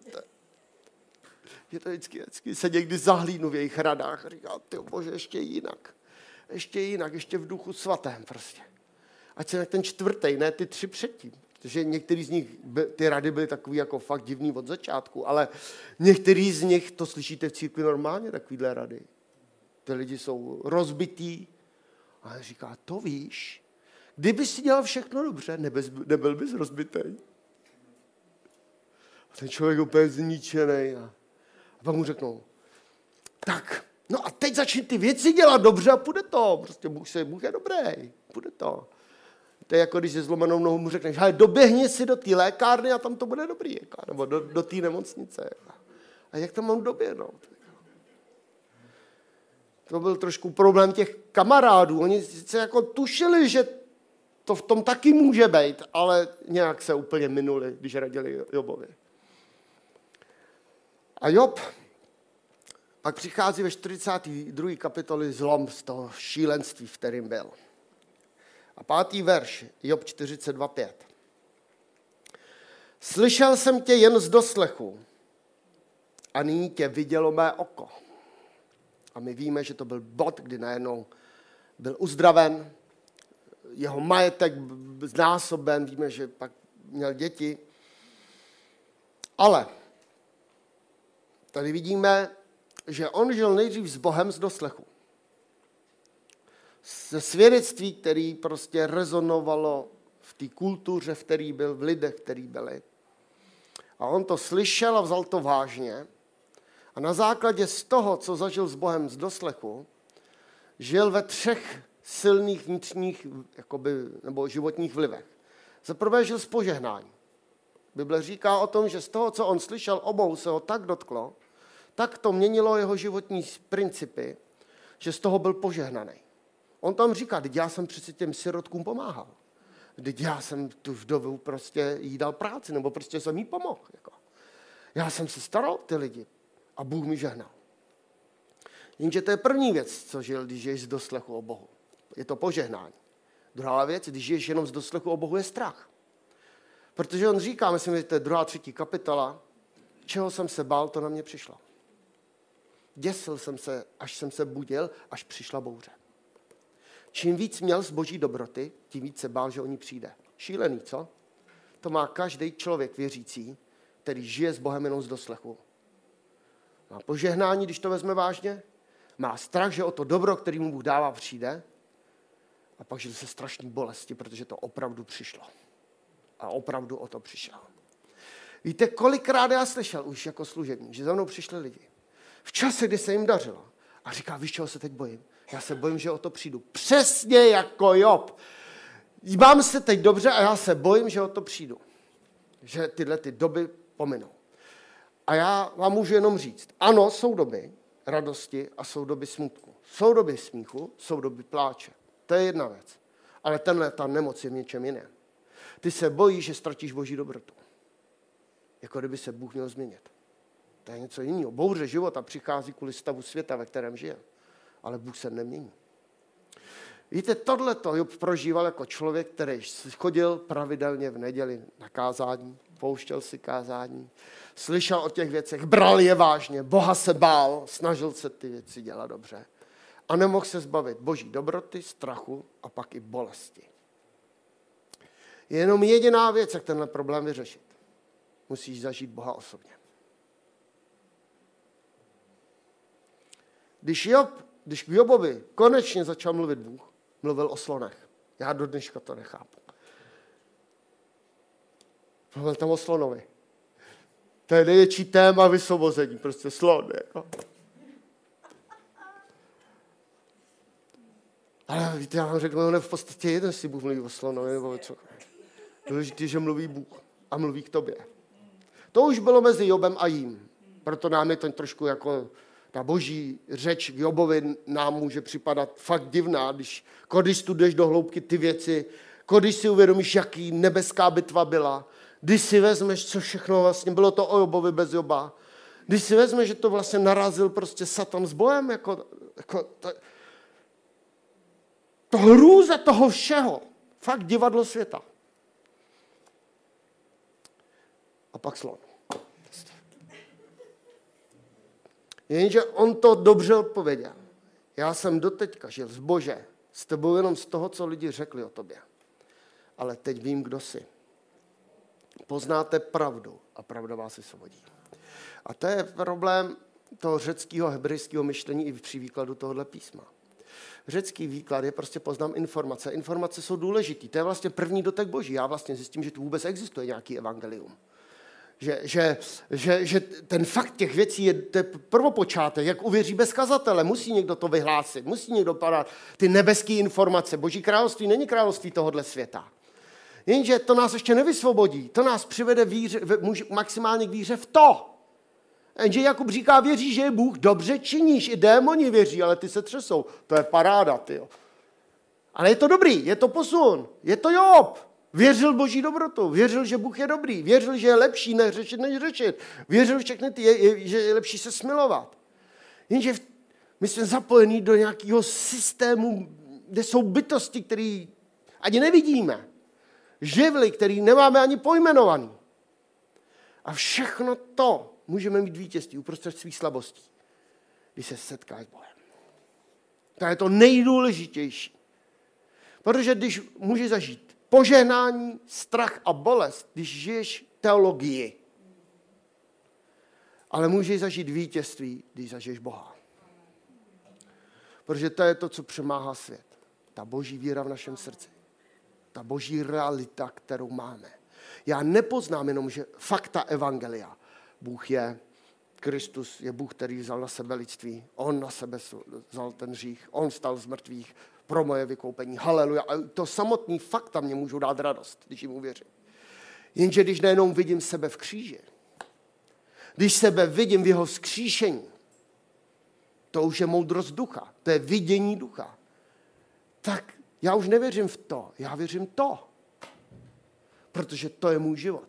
Je to vždycky, vždycky se někdy zahlídnu v jejich radách a říkám, ty bože, ještě jinak. ještě jinak, ještě v duchu svatém prostě. Ať se ten čtvrtý, ne ty tři předtím. Protože některý z nich, ty rady byly takový jako fakt divný od začátku, ale některý z nich, to slyšíte v církvi normálně, takovýhle rady. Ty lidi jsou rozbití. A říká, to víš, kdyby si dělal všechno dobře, nebez, nebyl bys rozbitý. A ten člověk úplně zničený. A, a pak mu řeknou, tak, no a teď začni ty věci dělat dobře a půjde to. Prostě Bůh, se, Bůh je dobrý, půjde to. To je jako když se zlomenou nohou mu řekneš, hej, doběhni si do té lékárny a tam to bude dobrý. Jako, nebo do, do té nemocnice. Jako. A jak tam mám doběhnout? To byl trošku problém těch kamarádů. Oni se jako tušili, že to v tom taky může být, ale nějak se úplně minuli, když radili Jobovi. A Job pak přichází ve čtyřicáté druhé kapitoli zlom z toho šílenství, v kterým byl. A pátý verš, Job čtyřicet dva pět. Slyšel jsem tě jen z doslechu a nyní tě vidělo mé oko. A my víme, že to byl bod, kdy najednou byl uzdraven, jeho majetek znásoben, víme, že pak měl děti. Ale tady vidíme, že on žil nejdřív s Bohem z doslechu. Ze svědectví, který prostě rezonovalo v té kultuře, v který byl, v lidech, který byli. A on to slyšel a vzal to vážně. A na základě z toho, co zažil s Bohem z doslechu, žil ve třech silných vnitřních jakoby, nebo životních vlivech. Za prvé žil z požehnání. Bible říká o tom, že z toho, co on slyšel o Bohu, se ho tak dotklo, tak to měnilo jeho životní principy, že z toho byl požehnaný. On tam říká, teď já jsem přeci těm sirotkům pomáhal. Teď já jsem tu vdovu prostě jí dal práci, nebo prostě jsem jí pomohl. Jako. Já jsem se staral o ty lidi a Bůh mi žehnal. Jenže to je první věc, co žil, když žiješ z doslechu o Bohu. Je to požehnání. Druhá věc, když žiješ jenom z doslechu o Bohu, je strach. Protože on říká, myslím, že to je druhá, třetí kapitola, čeho jsem se bál, to na mě přišlo. Děsil jsem se, až jsem se budil, až přišla bouře. Čím víc měl z boží dobroty, tím víc se bál, že o ní přijde. Šílený, co? To má každý člověk věřící, který žije s Bohem jenom z doslechu. Má požehnání, když to vezme vážně, má strach, že o to dobro, který mu Bůh dává, přijde, a pak žil se strašný bolesti, protože to opravdu přišlo. A opravdu o to přišel. Víte, kolikrát já slyšel už jako služebník, že za mnou přišli lidi. V čase, kdy se jim dařilo. A říká, víš, čeho se teď bojím? Já se bojím, že o to přijdu. Přesně jako Job. Mám se teď dobře a já se bojím, že o to přijdu. Že tyhle ty doby pominou. A já vám můžu jenom říct, ano, jsou doby radosti a jsou doby smutku. Jsou doby smíchu, jsou doby pláče. To je jedna věc. Ale tenhle, ta nemoc je v něčem jiném. Ty se bojíš, že ztratíš boží dobrotu. Jako kdyby se Bůh měl změnit. To je něco jiného. Bouře života přichází kvůli stavu světa, ve kterém žije. Ale Bůh se nemění. Víte, tohleto Job prožíval jako člověk, který chodil pravidelně v neděli na kázání, pouštěl si kázání, slyšel o těch věcech, bral je vážně, Boha se bál, snažil se ty věci dělat dobře. A nemohl se zbavit boží dobroty, strachu a pak i bolesti. Je jenom jediná věc, jak tenhle problém vyřešit. Musíš zažít Boha osobně. Když Job, když k Jobovi konečně začal mluvit Bůh, mluvil o slonech. Já do dneška to nechápu. Mluvil tam o slonovi. To je největší téma vysvobození, prostě slon. Jako. Ale víte, já vám řeknu, on je v podstatě jeden, jestli Bůh mluví o slonovi nebo o co. Důležitý, že mluví Bůh a mluví k tobě. To už bylo mezi Jobem a jím. Proto nám je to trošku jako ta boží řeč k Jobovi nám může připadat fakt divná, když, když studuješ do hloubky ty věci, když si uvědomíš, jaký nebeská bitva byla, když si vezmeš, co všechno vlastně bylo to o Jobovi bez Joba, když si vezmeš, že to vlastně narazil prostě Satan s Bohem, jako, jako to, to hrůze toho všeho, fakt divadlo světa. A pak slon. Jenže on to dobře odpověděl. já jsem doteďka žil z Bože, s tebou jenom z toho, co lidi řekli o tobě. Ale teď vím, kdo jsi. Poznáte pravdu a pravda vás vysvobodí. A to je problém toho řeckého, hebrejského myšlení i při výkladu tohohle písma. Řecký výklad je prostě poznám informace. Informace jsou důležitý. To je vlastně první dotek Boží. Já vlastně zjistím, že tu vůbec existuje nějaký evangelium. Že, že, že, že ten fakt těch věcí je, to je prvopočátek, jak uvěří bez kazatele. Musí někdo to vyhlásit, musí někdo padat ty nebeské informace. Boží království není království tohohle světa. Jenže to nás ještě nevysvobodí. To nás přivede víře, maximálně k víře v to. Jenže Jakub říká, věří, že je Bůh, dobře činíš, i démoni věří, ale ty se třesou. To je paráda, tyjo. Ale je to dobrý, je to posun, je to Job. Věřil Boží dobrotu, věřil, že Bůh je dobrý, věřil, že je lepší než řečit, než řečit. Věřil všechny ty, je, je, že je lepší se smilovat. Jenže my jsme zapojení do nějakého systému, kde jsou bytosti, které ani nevidíme. Živly, které nemáme ani pojmenovaný. A všechno to můžeme mít vítězství uprostřed svých slabostí, když se setkáš s Bohem. To je to nejdůležitější. Protože když můžeš zažít požehnání, strach a bolest, když žiješ teologii, ale můžeš zažít vítězství, když zažiješ Boha. Protože to je to, co přemáhá svět. Ta boží víra v našem srdci. Ta boží realita, kterou máme. Já nepoznám jenom, že fakta evangelia. Bůh je, Kristus je Bůh, který vzal na sebe lidství. On na sebe vzal ten hřích. On vstal z mrtvých pro moje vykoupení. Haleluja. A to samotný fakta mě můžou dát radost, když jim uvěřím. Jenže když nejenom vidím sebe v kříži, když sebe vidím v jeho vzkříšení, to už je moudrost ducha, to je vidění ducha, tak já už nevěřím v to, já věřím to. Protože to je můj život.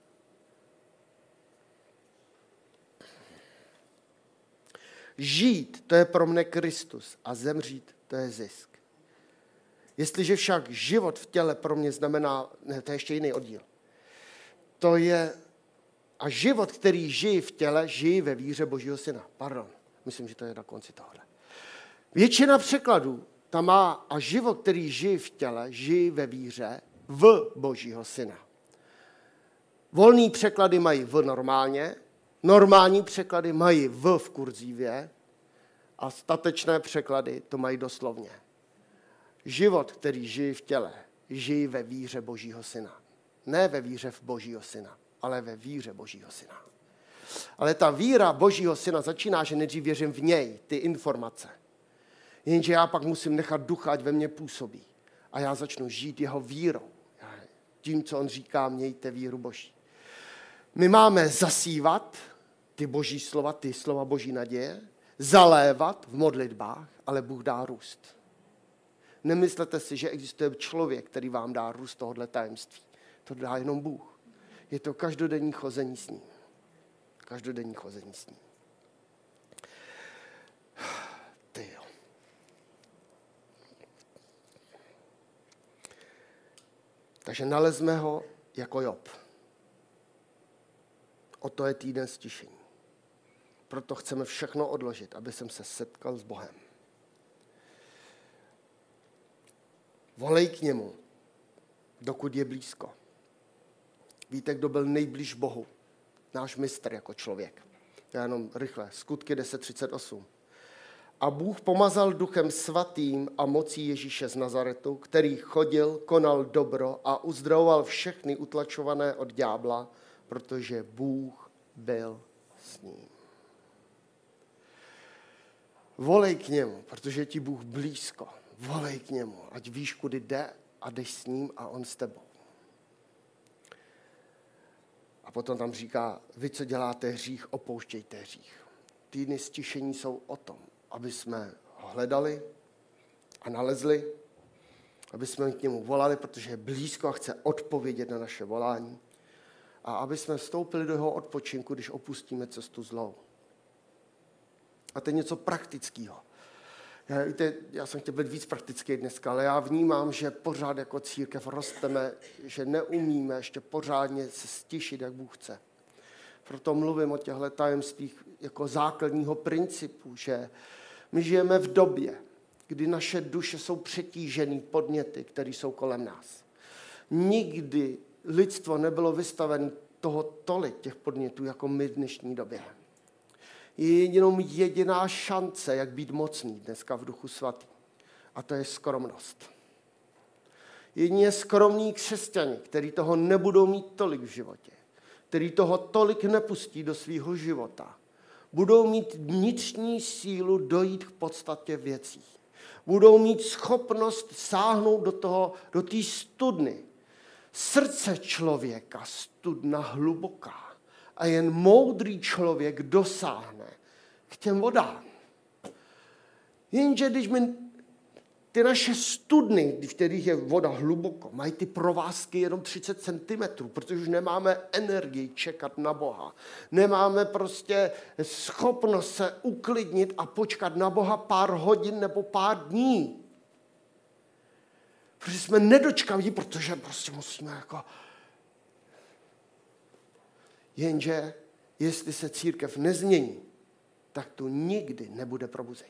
Žít, to je pro mne Kristus a zemřít, to je zisk. Jestliže však život v těle pro mě znamená, ne, to je ještě jiný oddíl. To je, a život, který žiji v těle, žiji ve víře Božího syna. Pardon, myslím, že to je na konci tohle. Většina překladů tam má, a život, který žiji v těle, žiji ve víře v Božího syna. Volný překlady mají v normálně, normální překlady mají v v kurzívě a statečné překlady to mají doslovně. Život, který žiji v těle, žiji ve víře Božího syna. Ne ve víře v Božího syna, ale ve víře Božího syna. Ale ta víra Božího syna začíná, že nejdřív věřím v něj, ty informace. Jenže já pak musím nechat ducha, ať ve mně působí. A já začnu žít jeho vírou. Tím, co on říká, mějte víru Boží. My máme zasívat ty boží slova, ty slova boží naděje, zalévat v modlitbách, ale Bůh dá růst. Nemyslete si, že existuje člověk, který vám dá růst tohohle tajemství. To dá jenom Bůh. Je to každodenní chození s ním. Každodenní chození s ním. Ty jo. Takže nalezme ho jako Job. O to je týden stišení. Proto chceme všechno odložit, aby jsem se setkal s Bohem. Volej k němu, dokud je blízko. Víte, kdo byl nejblíž Bohu? Náš mistr jako člověk. Já jenom rychle. Skutky deset třicet osm. A Bůh pomazal duchem svatým a mocí Ježíše z Nazaretu, který chodil, konal dobro a uzdravoval všechny utlačované od ďábla, protože Bůh byl s ním. Volej k němu, protože je ti Bůh blízko. Volej k němu, ať víš, kudy jde a jdeš s ním a on s tebou. A potom tam říká, vy, co děláte hřích, opouštějte hřích. Týdny stišení jsou o tom, aby jsme ho hledali a nalezli, aby jsme k němu volali, protože je blízko a chce odpovědět na naše volání. A aby jsme vstoupili do jeho odpočinku, když opustíme cestu zlou. A to je něco praktického. Já, víte, já jsem chtěl být víc praktický dneska, ale já vnímám, že pořád jako církev rosteme, že neumíme ještě pořádně se stišit, jak Bůh chce. Proto mluvím o těchto tajemstvích jako základního principu, že My žijeme v době, kdy naše duše jsou přetížený podněty, které jsou kolem nás. Nikdy lidstvo nebylo vystavené toho tolik těch podnětů, jako my v dnešní době. Je jenom jediná šance, jak být mocný dneska v Duchu Svatý. A to je skromnost. Jedině skromní křesťani, kteří toho nebudou mít tolik v životě, kteří toho tolik nepustí do svého života, budou mít vnitřní sílu dojít k podstatě věcí. Budou mít schopnost sáhnout do toho, do té studny. Srdce člověka studna hluboká a jen moudrý člověk dosáhne k těm vodám. Jenže když my ty naše studny, v kterých je voda hluboko, mají ty provázky jenom třicet centimetrů, protože už nemáme energii čekat na Boha. Nemáme prostě schopnost se uklidnit a počkat na Boha pár hodin nebo pár dní. Protože jsme nedočkaví, protože prostě musíme jako... Jenže jestli se církev nezmění, tak tu nikdy nebude probuzení.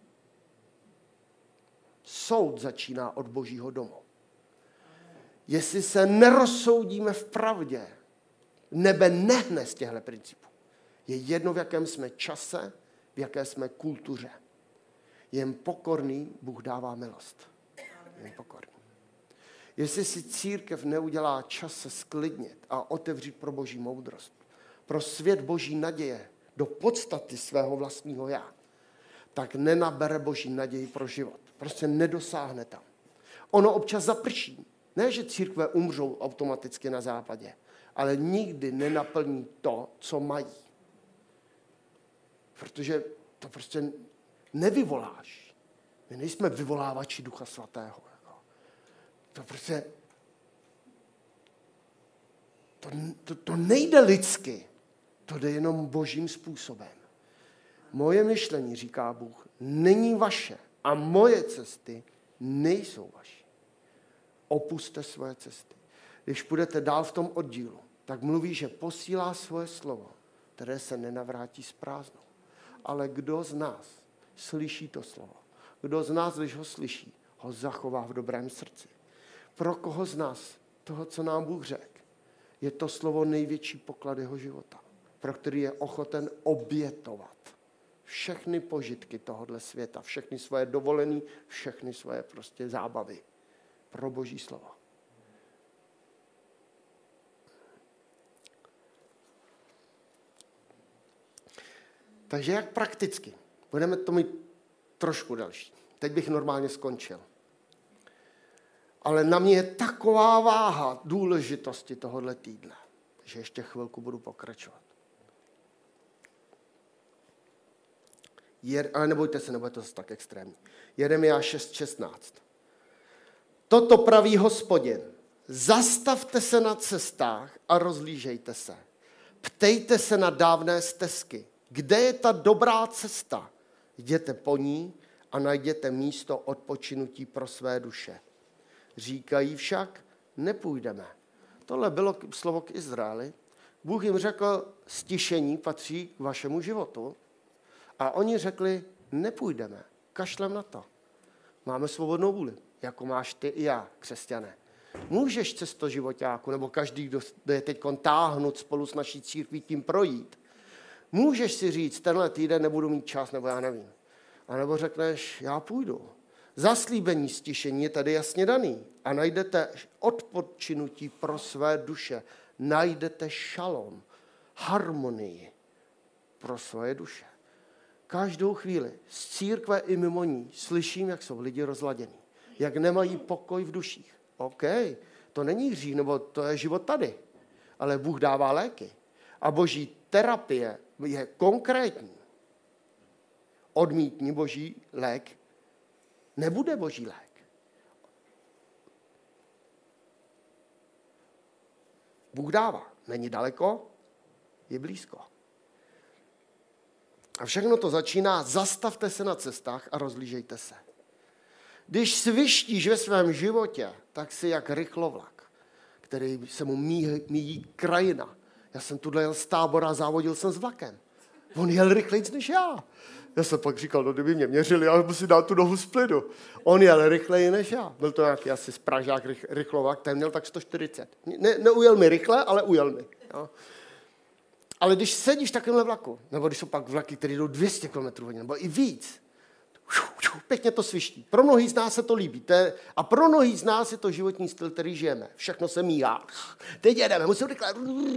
Soud začíná od Božího domu. Jestli se nerozsoudíme v pravdě, nebe nehne z těchto principů. Je jedno, v jakém jsme čase, v jaké jsme kultuře. Jen pokorný Bůh dává milost. Jen pokorný. Jestli si církev neudělá čas se sklidnit a otevřít pro Boží moudrost, pro svět Boží naděje, do podstaty svého vlastního já, tak nenabere Boží naději pro život. Prostě nedosáhne tam. Ono občas zaprší. Ne, že církve umřou automaticky na západě, ale nikdy nenaplní to, co mají. Protože to prostě nevyvoláš. My nejsme vyvolávači Ducha Svatého. To prostě... To, to, to nejde lidsky. To jde jenom Božím způsobem. Moje myšlení, říká Bůh, není vaše a moje cesty nejsou vaše. Opuste svoje cesty. Když půjdete dál v tom oddílu, tak mluví, že posílá svoje slovo, které se nenavrátí s prázdnou. Ale kdo z nás slyší to slovo? Kdo z nás, když ho slyší, ho zachová v dobrém srdci? Pro koho z nás toho, co nám Bůh řekl, je to slovo největší poklad jeho života, pro který je ochoten obětovat všechny požitky tohohle světa, všechny svoje dovolené, všechny svoje prostě zábavy pro Boží slovo. Takže jak prakticky? Budeme to mít trošku další. Teď bych normálně skončil. Ale na mě je taková váha důležitosti tohohle týdne, že ještě chvilku budu pokračovat. Je, ale nebojte se, nebude to tak extrémní. Jeremiáš šest šestnáct. Toto praví Hospodin. Zastavte se na cestách a rozhlížejte se. Ptejte se na dávné stezky. Kde je ta dobrá cesta? Jděte po ní a najděte místo odpočinutí pro své duše. Říkají však, nepůjdeme. Tohle bylo slovo k Izraeli. Bůh jim řekl, stišení patří k vašemu životu. A oni řekli, nepůjdeme, kašlem na to. Máme svobodnou vůli, jako máš ty i já, křesťané. Můžeš cesto živoťáku, nebo každý, kdo je teď táhnout spolu s naší církví, tím projít. Můžeš si říct, tenhle týden nebudu mít čas, nebo já nevím. A nebo řekneš, já půjdu. Zaslíbení stišení je tady jasně daný. A najdete odpočinutí pro své duše. Najdete šalom, harmonii pro své duše. Každou chvíli z církve i mimo ní slyším, jak jsou lidi rozladění. Jak nemají pokoj v duších. OK, to není hřích, nebo to je život tady. Ale Bůh dává léky. A Boží terapie je konkrétní. Odmítni Boží lék, nebude Boží lék. Bůh dává. Není daleko, je blízko. A všechno to začíná, zastavte se na cestách a rozhlížejte se. Když svištíš ve svém životě, tak jsi jak rychlovlak, který se mu míjí, míjí krajina. Já jsem tuhle jel z Tábora a závodil jsem s vlakem. On jel rychlejc než já. Já jsem pak říkal, no kdyby mě měřili, já musím dát tu nohu z plynu. On jel rychleji než já. Byl to nějaký asi Pražák rych, rychlovák, ten měl tak sto čtyřicet. Ne, neujel mi rychle, ale ujel mi. Jo. Ale když sedíš v takovémhle vlaku, nebo když jsou pak vlaky, které jdou dvě stě kilometrů hodin, nebo i víc, pěkně to sviští. Pro mnohý z nás se to líbí. To je, a pro mnohý z nás je to životní styl, který žijeme. Všechno se míhá. Teď jedeme, musím rychle.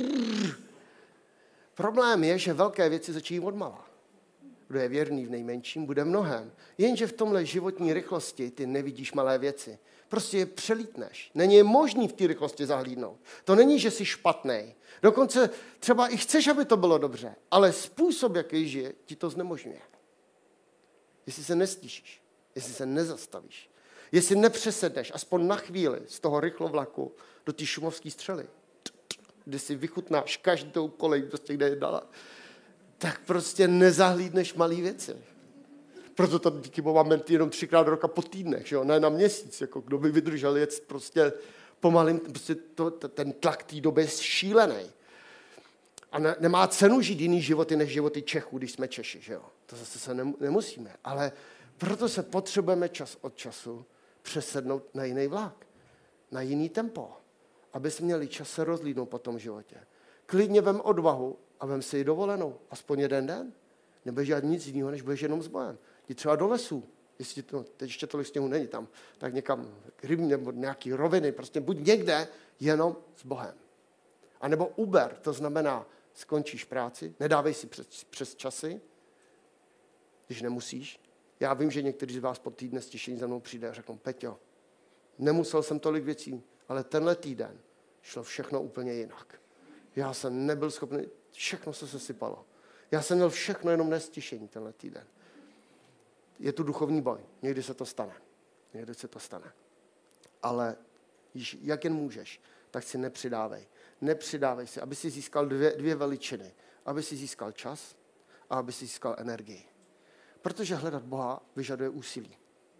Problém je, že velké věci začínají odmala. Kdo je věrný v nejmenším, bude mnohem. Jenže v tomhle životní rychlosti ty nevidíš malé věci. Prostě je přelítneš. Není možný v té rychlosti zahlídnout. To není, že jsi špatnej. Dokonce třeba i chceš, aby to bylo dobře, ale způsob, jaký žije, ti to znemožňuje. Jestli se nestíšíš, jestli se nezastavíš, jestli nepřesedneš aspoň na chvíli z toho rychlovlaku do té šumovské střely, kde si vychutnáš každou kolej, prostě kde je dala, tak prostě nezahlídneš malý věci. Proto to díky bohu máme jenom třikrát do roka po týdnech, že jo? Ne na měsíc, jako kdo by vydržel jet prostě pomalým, prostě to, ten tlak té doby je šílený. A ne, nemá cenu žít jiný životy než životy Čechů, když jsme Češi, že jo? To zase se nemusíme. Ale proto se potřebujeme čas od času přesednout na jiný vlak, na jiný tempo, aby jsme měli čas se rozlídnout po tom životě. Klidně vem odvahu a vem si ji dovolenou, aspoň jeden den. Nebudeš dělat nic jiného, než budeš jenom s Bohem. Jdi třeba do lesů, jestli to, teď ještě tolik sněhu není tam, tak někam rybní nebo nějaký roviny, prostě buď někde jenom s Bohem. A nebo Uber, to znamená, skončíš práci, nedávej si přes, přes časy, když nemusíš. Já vím, že někteří z vás po týdne stišení za mnou přijde a řeknou, Peťo, nemusel jsem tolik věcí, ale tenhle týden šlo všechno úplně jinak. Já jsem nebyl schopný, všechno se sesypalo. Já jsem měl všechno jenom nestišení tenhle týden. Je tu duchovní boj, někdy se to stane. Někdy se to stane. Ale již, jak jen můžeš, tak si nepřidávej. Nepřidávej si, aby si získal dvě, dvě veličiny. Aby si získal čas a aby si získal energii. Protože hledat Boha vyžaduje úsilí.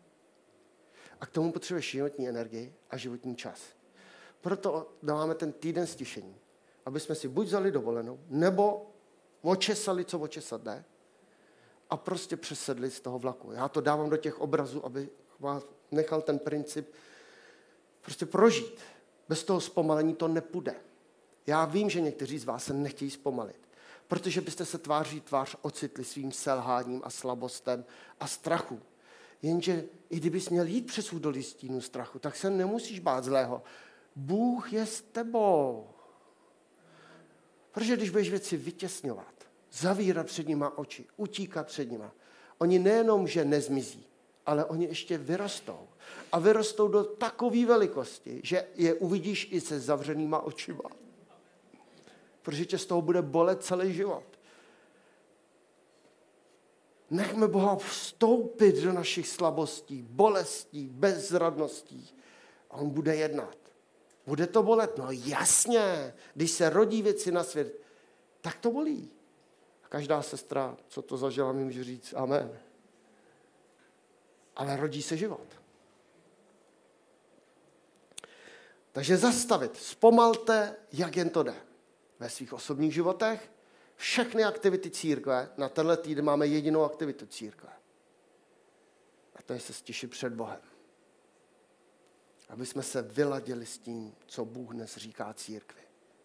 A k tomu potřebuješ životní energii a životní čas. Proto dáváme ten týden stišení, aby jsme si buď vzali dovolenou, nebo očesali, co očesat jde, a prostě přesedli z toho vlaku. Já to dávám do těch obrazů, aby vás nechal ten princip prostě prožít. Bez toho zpomalení to nepůjde. Já vím, že někteří z vás se nechtějí zpomalit, protože byste se tváří tvář ocitli svým selháním a slabostem a strachu. Jenže i kdybys měl jít přes údolí stínu strachu, tak se nemusíš bát zlého. Bůh je s tebou. Protože když budeš věci vytěsňovat, zavírat před nima oči, utíkat před nima, oni nejenom, že nezmizí, ale oni ještě vyrostou. A vyrostou do takové velikosti, že je uvidíš i se zavřenýma očima. Protože tě z toho bude bolet celý život. Nechme Boha vstoupit do našich slabostí, bolestí, bezradností a on bude jednat. Bude to bolet? No jasně, když se rodí věci na svět, tak to bolí. A každá sestra, co to zažila, mi může říct amen. Ale rodí se život. Takže zastavit, zpomalte, jak jen to jde. Ve svých osobních životech všechny aktivity církve, na tenhle týden máme jedinou aktivitu církve. A to je se stišit před Bohem. Aby jsme se vyladili s tím, co Bůh dnes říká církvi.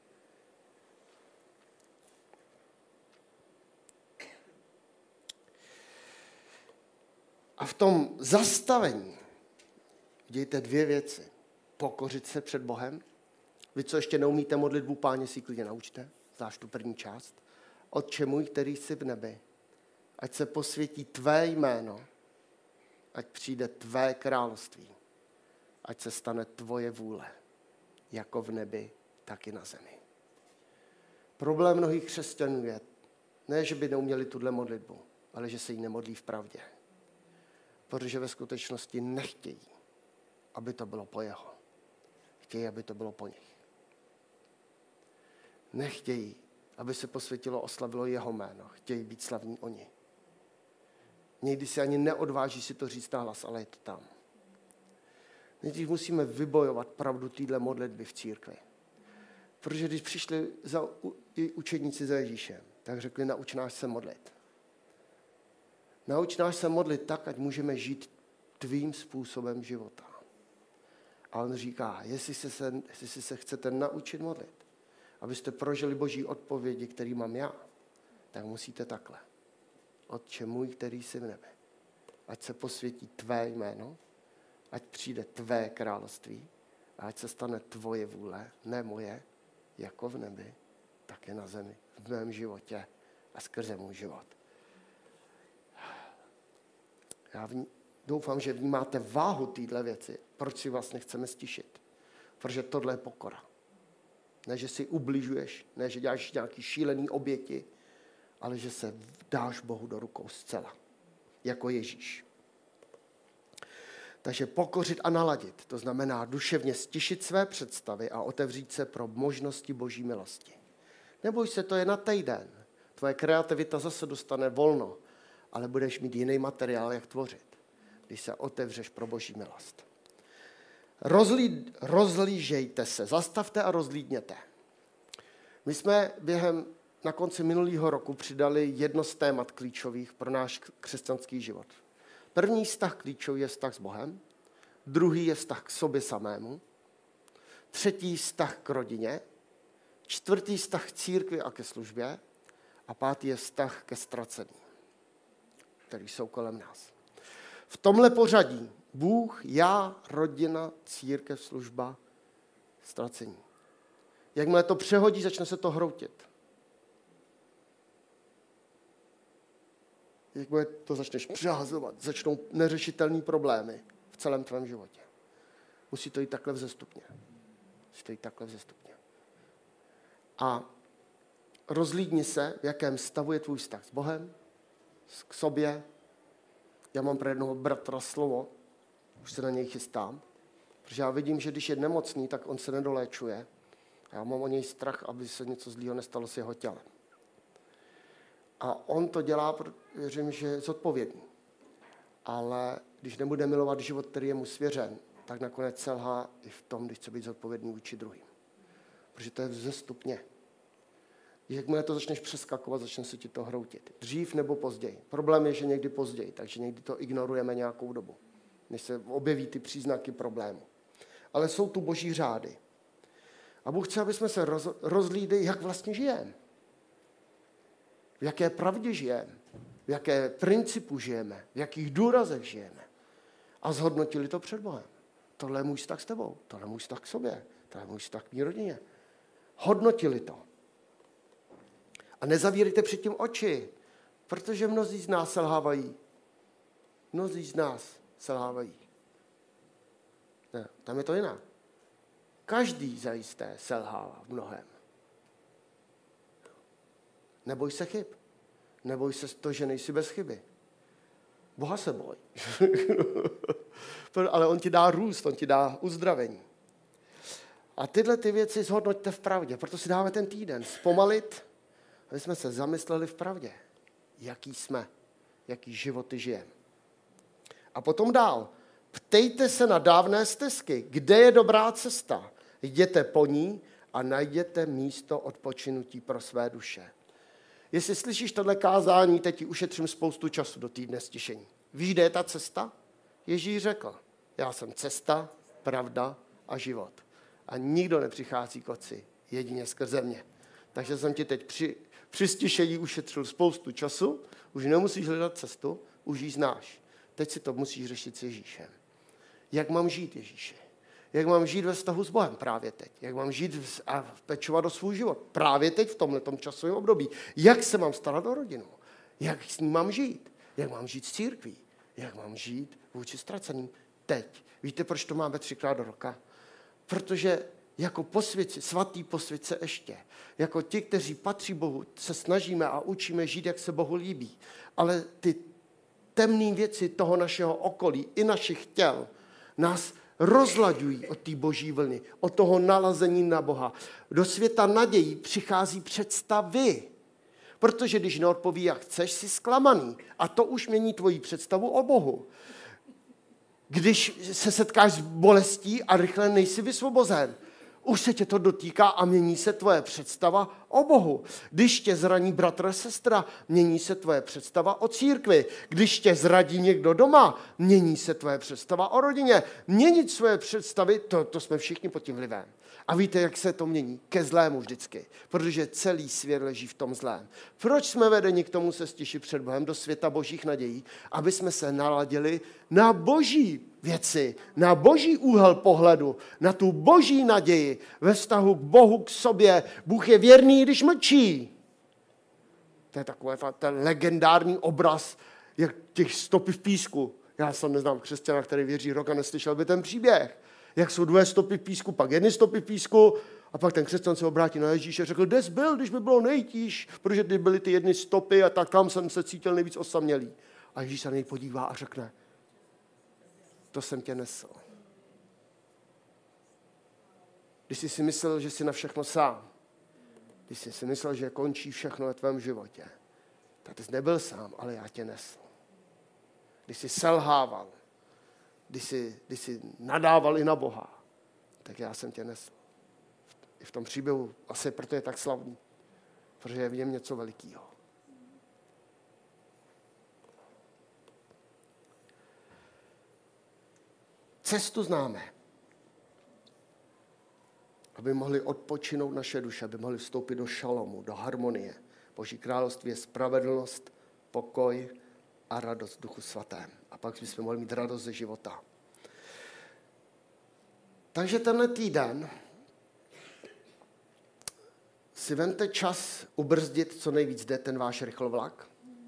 A v tom zastavení dějte dvě věci. Pokořit se před Bohem. Vy, co ještě neumíte modlitbu Páně, si klidně naučte, zvlášť tu první část. Otče můj, který jsi v nebi, ať se posvětí tvé jméno, ať přijde tvé království, ať se stane tvoje vůle, jako v nebi, tak i na zemi. Problém mnohých křesťanů je, ne, že by neuměli tuhle modlitbu, ale že se jí nemodlí v pravdě. Protože ve skutečnosti nechtějí, aby to bylo po jeho. Chtějí, aby to bylo po nich. Nechtějí, aby se posvětilo, oslavilo jeho jméno. Chtějí být slavní oni. Někdy si ani neodváží si to říct nahlas, ale je to tam. Nejdřív musíme vybojovat pravdu téhle modlitby v církvi. Protože když přišli za učedníci za Ježíšem, tak řekli, nauč nás se modlit. Nauč nás se modlit tak, ať můžeme žít tvým způsobem života. A on říká, jestli se, se, jestli se chcete naučit modlit, abyste prožili Boží odpovědi, který mám já, tak musíte takhle. Otče můj, který jsi v nebi. Ať se posvětí tvé jméno, ať přijde tvé království a ať se stane tvoje vůle, ne moje, jako v nebi, tak je na zemi, v mém životě a skrze můj život. Já vní, doufám, že vnímáte váhu téhle věci, proč si vlastně chceme stišit. Protože tohle je pokora. Ne, že si ubližuješ, ne, že děláš nějaký šílený oběti, ale že se dáš Bohu do rukou zcela. Jako Ježíš. Takže pokořit a naladit, to znamená duševně stišit své představy a otevřít se pro možnosti Boží milosti. Neboj se, to je na týden. Tvoje kreativita zase dostane volno, ale budeš mít jiný materiál, jak tvořit, když se otevřeš pro Boží milost. Rozlí, rozlížejte se, zastavte a rozlídněte. My jsme během na konci minulého roku přidali jedno z témat klíčových pro náš křesťanský život. První vztah klíčový je vztah s Bohem, druhý je vztah k sobě samému, třetí vztah k rodině, čtvrtý vztah k církvi a ke službě a pátý je vztah ke ztraceným, který jsou kolem nás. V tomhle pořadí Bůh, já, rodina, církev, služba, ztracení. Jakmile to přehodí, začne se to hroutit. Jakmile to začneš přehazovat, začnou neřešitelné problémy v celém tvém životě. Musí to jít takhle vzestupně. Musí to jít takhle vzestupně. A rozlídni se, v jakém stavu je tvůj vztah s Bohem, k sobě. Já mám pro jednoho bratra slovo, už se na něj chystám, protože já vidím, že když je nemocný, tak on se nedoléčuje. Já mám o něj strach, aby se něco zlýho nestalo s jeho tělem. A on to dělá, věřím, že je zodpovědný. Ale když nebude milovat život, který je mu svěřen, tak nakonec selhá i v tom, když chce být zodpovědný vůči druhým. Protože to je vzestupně. Jakmile to začneš přeskakovat, začne se ti to hroutit. Dřív nebo později. Problém je, že někdy později, takže někdy to ignorujeme nějakou dobu, než se objeví ty příznaky problému. Ale jsou tu Boží řády. A Bůh chce, aby jsme se roz, rozlídli, jak vlastně žijeme. V jaké pravdě žijeme. V jaké principu žijeme. V jakých důrazech žijeme. A zhodnotili to před Bohem. Tohle je můj vztah s tebou. Tohle je můj vztah k sobě. Tohle je můj vztah k mý rodině. Hodnotili to. A nezavírejte před tím oči, protože mnozí z nás selhávají. Mnozí z nás selhávají. Ne, tam je to jinak. Každý zajisté selhává v mnohem. Neboj se chyb. Neboj se to, že nejsi bez chyby. Boha se boj. Ale on ti dá růst, on ti dá uzdravení. A tyhle ty věci zhodnoťte v pravdě. Proto si dáme ten týden zpomalit, aby jsme se zamysleli v pravdě. Jaký jsme, jaký životy žijeme. A potom dál. Ptejte se na dávné stezky, kde je dobrá cesta. Jděte po ní a najděte místo odpočinutí pro své duše. Jestli slyšíš tohle kázání, teď ti ušetřím spoustu času do týdne stišení. Víš, kde je ta cesta? Ježíš řekl, já jsem cesta, pravda a život. A nikdo nepřichází k Otci, jedině skrze mě. Takže jsem ti teď při, při stišení ušetřil spoustu času, už nemusíš hledat cestu, už ji znáš. Teď si to musíš řešit s Ježíšem. Jak mám žít, Ježíši? Jak mám žít ve vztahu s Bohem právě teď? Jak mám žít a pečovat o svůj život právě teď v tomhletom časovém období? Jak se mám starat o rodinu? Jak s ní mám žít? Jak mám žít s církví? Jak mám žít vůči ztraceným teď? Víte, proč to máme třikrát do roka? Protože jako posvědci, svatý posvědce ještě, jako ti, kteří patří Bohu, se snažíme a učíme žít, jak se Bohu líbí. Ale ty temné věci toho našeho okolí i našich těl nás rozlaďují od té boží vlny, od toho nalazení na Boha. Do světa nadějí přichází představy. Protože když neodpoví, jak chceš, jsi zklamaný. A to už mění tvoji představu o Bohu. Když se setkáš s bolestí a rychle nejsi vysvobozen, už se tě to dotýká a mění se tvoje představa o Bohu. Když tě zraní bratr, sestra, mění se tvoje představa o církvi. Když tě zradí někdo doma, mění se tvoje představa o rodině. Měnit svoje představy, to, to jsme všichni pod tím vlivem. A víte, jak se to mění? Ke zlému vždycky. Protože celý svět leží v tom zlém. Proč jsme vedeni k tomu se stišit před Bohem do světa božích nadějí? Aby jsme se naladili na boží věci, na boží úhel pohledu, na tu boží naději ve vztahu k Bohu, k sobě. Bůh je věrný, když mlčí. To je takový ten legendární obraz, jak těch stopy v písku. Já jsem neznám křesťana, který věří rok a neslyšel by ten příběh. Jak jsou dvě stopy v písku, pak jedny stopy v písku a pak ten křesťan se obrátí na Ježíše a řekl, kde jsi byl, když by bylo nejtíž, protože ty byly ty jedny stopy a tak tam jsem se cítil nejvíc osamělý. A Ježíš se na něj podívá a řekne, to jsem tě nesl. Když jsi si myslel, že jsi na všechno sám, když jsi si myslel, že končí všechno ve tvém životě, tak jsi nebyl sám, ale já tě nesl. Když jsi selhával, Když jsi, když jsi nadával i na Boha, tak já jsem tě nesl. I v tom příběhu asi proto je tak slavný, protože je v něm něco velikého. Cestu známe, aby mohli odpočinout naše duše, aby mohli vstoupit do šalomu, do harmonie. Boží království je spravedlnost, pokoj a radost v Duchu Svatém. A pak bychom mohli mít radost ze života. Takže tenhle týden si vemte čas ubrzdit, co nejvíc jde ten váš rychlovlak.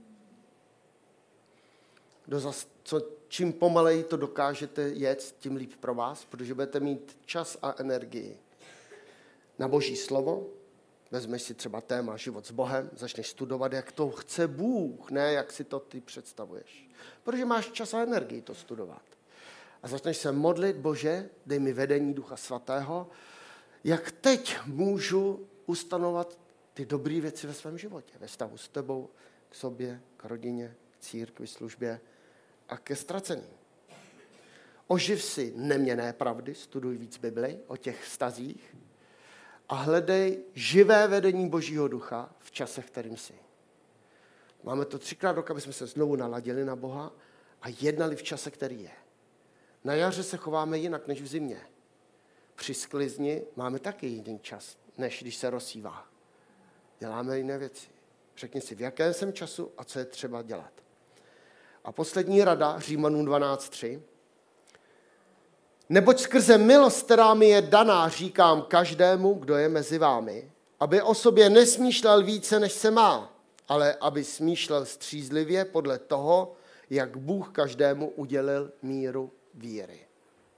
Kdo zas, co, čím pomaleji to dokážete jet, tím líp pro vás, protože budete mít čas a energii na Boží slovo. Vezmeš si třeba téma život s Bohem, začneš studovat, jak to chce Bůh, ne jak si to ty představuješ. Protože máš čas a energii to studovat. A začneš se modlit, Bože, dej mi vedení Ducha Svatého, jak teď můžu ustanovat ty dobré věci ve svém životě, ve vztahu s tebou, k sobě, k rodině, k církvi, službě a ke ztracení. Oživ si neměnné pravdy, studuj víc Bibli o těch vztazích a hledej živé vedení Božího ducha v časech, kterým jsi. Máme to třikrát rok, aby jsme se znovu naladili na Boha a jednali v čase, který je. Na jaře se chováme jinak než v zimě. Při sklizni máme taky jiný čas, než když se rozsívá. Děláme jiné věci. Řekni si, v jakém jsem času a co je třeba dělat. A poslední rada, Římanům dvanáct tři. Neboť skrze milost, která mi je daná, říkám každému, kdo je mezi vámi, aby o sobě nesmýšlel více, než se má, ale aby smýšlel střízlivě podle toho, jak Bůh každému udělil míru víry.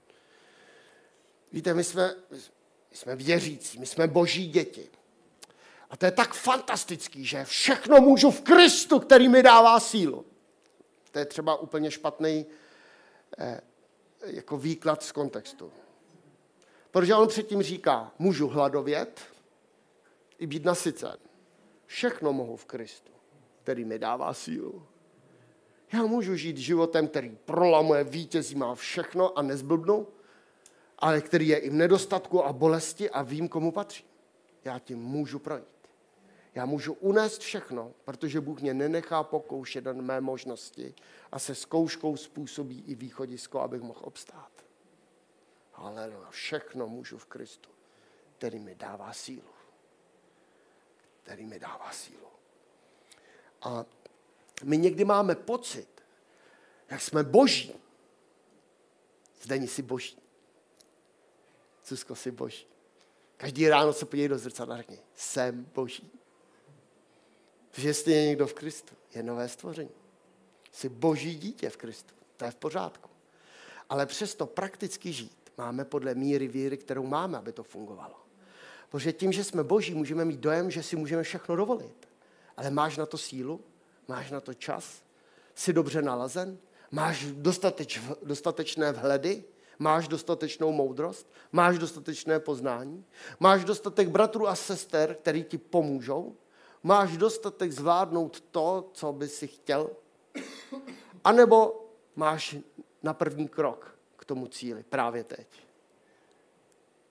Víte, my jsme, my jsme věřící, my jsme Boží děti. A to je tak fantastický, že všechno můžu v Kristu, který mi dává sílu. To je třeba úplně špatný eh, jako výklad z kontextu. Protože on předtím říká, můžu hladovět i být nasycen. Všechno mohu v Kristu, který mi dává sílu. Já můžu žít životem, který prolamuje, vítězí, má všechno a nezblbnu, ale který je i v nedostatku a bolesti a vím, komu patří. Já tím můžu projít. Já můžu unést všechno, protože Bůh mě nenechá pokoušet na mé možnosti a se zkouškou způsobí i východisko, abych mohl obstát. Haleluja, všechno můžu v Kristu, který mi dává sílu. Který mi dává sílu. A my někdy máme pocit, jak jsme boží. Zdeni jsi boží. Zuzko, jsi boží. Každý ráno se podívej do zrcadla a řekni, jsem boží. Protože jestli je někdo v Kristu, je nové stvoření. Jsi boží dítě v Kristu. To je v pořádku. Ale přesto prakticky žít máme podle míry víry, kterou máme, aby to fungovalo. Protože tím, že jsme boží, můžeme mít dojem, že si můžeme všechno dovolit. Ale máš na to sílu? Máš na to čas? Jsi dobře nalazen? Máš dostateč, dostatečné vhledy? Máš dostatečnou moudrost? Máš dostatečné poznání? Máš dostatek bratrů a sester, který ti pomůžou? Máš dostatek zvládnout to, co by si chtěl? A nebo máš na první krok k tomu cíli právě teď?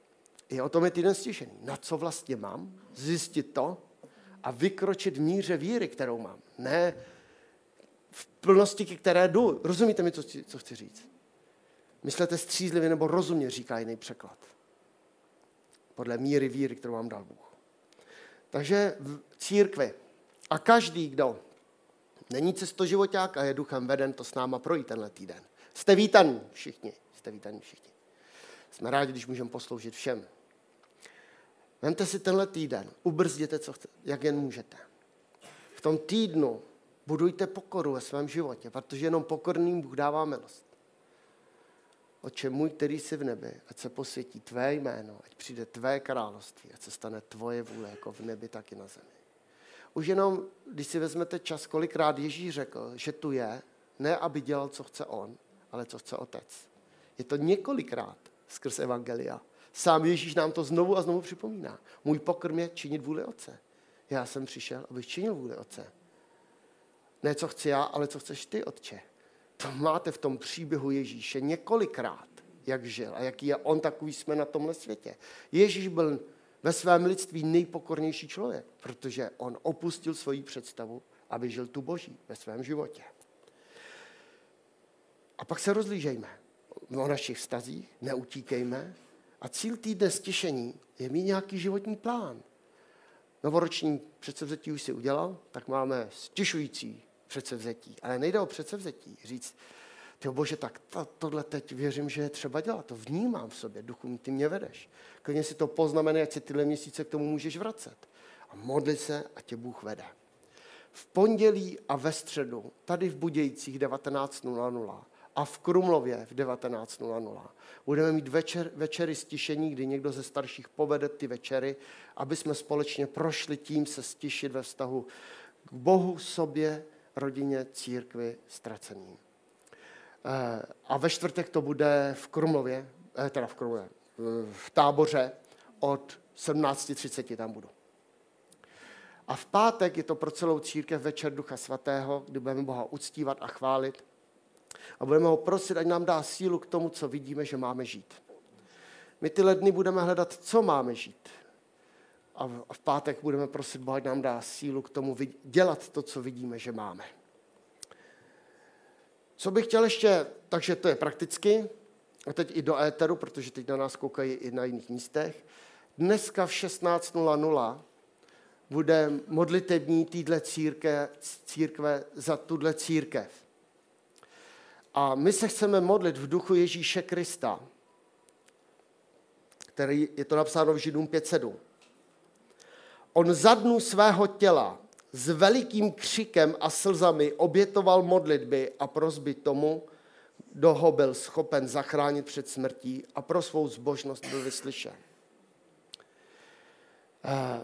I o tom je týden stišený. Na co vlastně mám? Zjistit to a vykročit v míře víry, kterou mám. Ne v plnosti, ke které jdu. Rozumíte mi, co, co chci říct? Myslete střízlivě nebo rozumně, říká jiný překlad. Podle míry víry, kterou vám dal Bůh. Takže v církvi a každý, kdo není cestoživoťák a je duchem veden, to s náma projí tenhle týden. Jste vítaní všichni. Jste vítaní všichni. Jsme rádi, když můžeme posloužit všem. Vemte si tenhle týden, ubrzděte, co chcete, jak jen můžete. V tom týdnu budujte pokoru ve svém životě, protože jenom pokorným Bůh dává milost. Otče můj, který jsi v nebi, ať se posvětí tvé jméno, ať přijde tvé království, ať se stane tvoje vůle, jako v nebi, tak i na zemi. Už jenom, když si vezmete čas, kolikrát Ježíš řekl, že tu je, ne aby dělal, co chce on, ale co chce Otec. Je to několikrát skrz evangelia. Sám Ježíš nám to znovu a znovu připomíná. Můj pokrm je činit vůli Otce. Já jsem přišel, abych činil vůli Otce. Ne, co chci já, ale co chceš ty, Otče. To máte v tom příběhu Ježíše několikrát, jak žil a jaký je on, takový jsme na tomhle světě. Ježíš byl ve svém lidství nejpokornější člověk, protože on opustil svoji představu, aby žil tu Boží ve svém životě. A pak se rozlížejme o našich vztazích, neutíkejme a cíl týdne stišení je mít nějaký životní plán. Novoroční předsevzetí už si udělal, tak máme stišující předsevzetí. Ale nejde o předsevzetí. Říct, tyjo Bože, tak to, tohle teď věřím, že je třeba dělat. To vnímám v sobě, duchu, ty mě vedeš. Klidně si to poznamenej, ať si tyhle měsíce k tomu můžeš vracet. A modli se, a tě Bůh vede. V pondělí a ve středu, tady v Budějcích devatenáct nula nula a v Krumlově v devatenáct nula nula budeme mít večer, večery stišení, kdy někdo ze starších povede ty večery, aby jsme společně prošli tím se stišit ve vztahu k Bohu, sobě, rodině, církvi, ztraceným. A ve čtvrtek to bude v Krumlově, teda v Krumlově, v Táboře od sedmnáct třicet tam budu. A v pátek je to pro celou církev večer Ducha Svatého, kdy budeme Boha uctívat a chválit. A budeme ho prosit, ať nám dá sílu k tomu, co vidíme, že máme žít. My tyhle dny budeme hledat, co máme žít. A v pátek budeme prosit Boha, ať nám dá sílu k tomu dělat to, co vidíme, že máme. Co bych chtěl ještě, takže to je prakticky, a teď i do éteru, protože teď na nás koukají i na jiných místech. Dneska v šestnáct nula nula bude modlitební týdle církve, církve za tuhle církev. A my se chceme modlit v duchu Ježíše Krista, který je to napsáno v Židům pět sedm. On za dnu svého těla s velikým křikem a slzami obětoval modlitby a prosby tomu, kdo ho byl schopen zachránit před smrtí a pro svou zbožnost byl vyslyšen. Eh,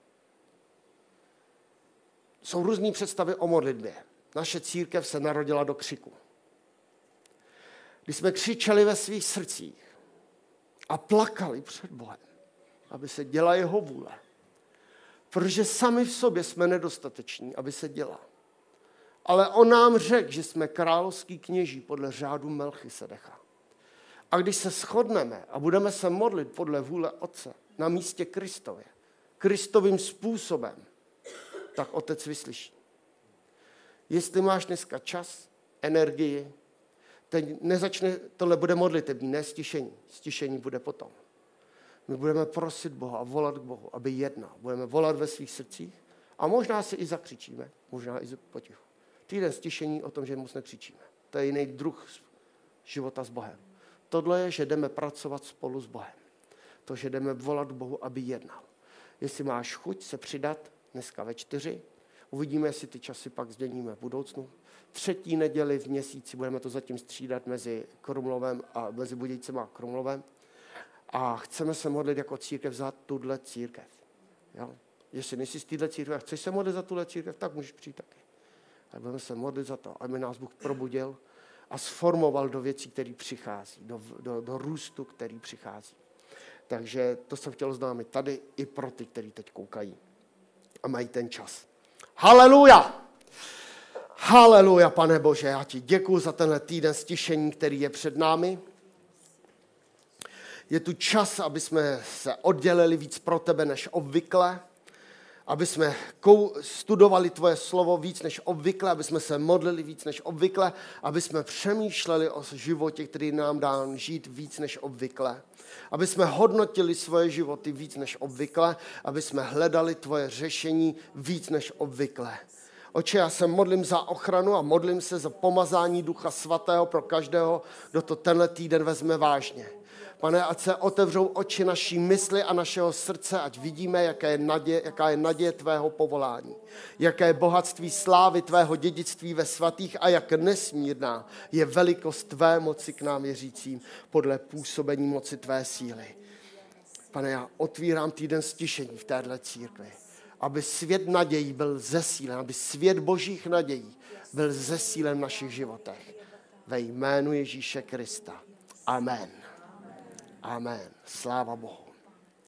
jsou různé představy o modlitbě. Naše církev se narodila do křiku. Když jsme křičeli ve svých srdcích a plakali před Bohem, aby se děla jeho vůle, protože sami v sobě jsme nedostateční, aby se děla. Ale on nám řekl, že jsme královský kněží podle řádu Melchisedecha. A když se shodneme a budeme se modlit podle vůle Otce na místě Kristově, Kristovým způsobem, tak Otec vyslyší. Jestli máš dneska čas, energii, teď nezačne, tohle bude modlitební, ne stišení. Stišení bude potom. My budeme prosit Boha a volat k Bohu, aby jednal. Budeme volat ve svých srdcích a možná si i zakřičíme, možná i potichu. Týden stišení o tom, že moc nekřičíme. To je jiný druh života s Bohem. Tohle je, že jdeme pracovat spolu s Bohem. To, že jdeme volat k Bohu, aby jednal. Jestli máš chuť se přidat dneska ve čtyři, uvidíme, jestli ty časy pak změníme v budoucnu. Třetí neděli v měsíci, budeme to zatím střídat mezi Krumlovem a mezi Budějcem a Krumlovem. A chceme se modlit jako církev za tuhle církev. Jo? Jestli nejsi z téhle církev a chceš se modlit za tuhle církev, tak můžeš přijít taky. A budeme se modlit za to, aby nás Bůh probudil a sformoval do věcí, které přichází, do, do, do růstu, který přichází. Takže to jsem chtěl známit tady i pro ty, kteří teď koukají a mají ten čas. Haleluja! Haleluja, Pane Bože, já ti děkuju za tenhle týden stišení, který je před námi. Je tu čas, aby jsme se oddělili víc pro tebe než obvykle, aby jsme studovali tvoje slovo víc než obvykle, aby jsme se modlili víc než obvykle, aby jsme přemýšleli o životě, který nám dá žít víc než obvykle, aby jsme hodnotili svoje životy víc než obvykle, aby jsme hledali tvoje řešení víc než obvykle. Oče, já se modlím za ochranu a modlím se za pomazání Ducha Svatého pro každého, kdo to tenhle týden vezme vážně. Pane, ať se otevřou oči naší mysli a našeho srdce, ať vidíme, jaká je naděje, jaká je naděje tvého povolání, jaké je bohatství slávy tvého dědictví ve svatých a jak nesmírná je velikost tvé moci k nám věřícím podle působení moci tvé síly. Pane, já otvírám týden stišení v téhle církvi, aby svět nadějí byl zesílen, aby svět božích nadějí byl zesílen v našich životech. Ve jménu Ježíše Krista. Amen. Amen. Sláva Bohu.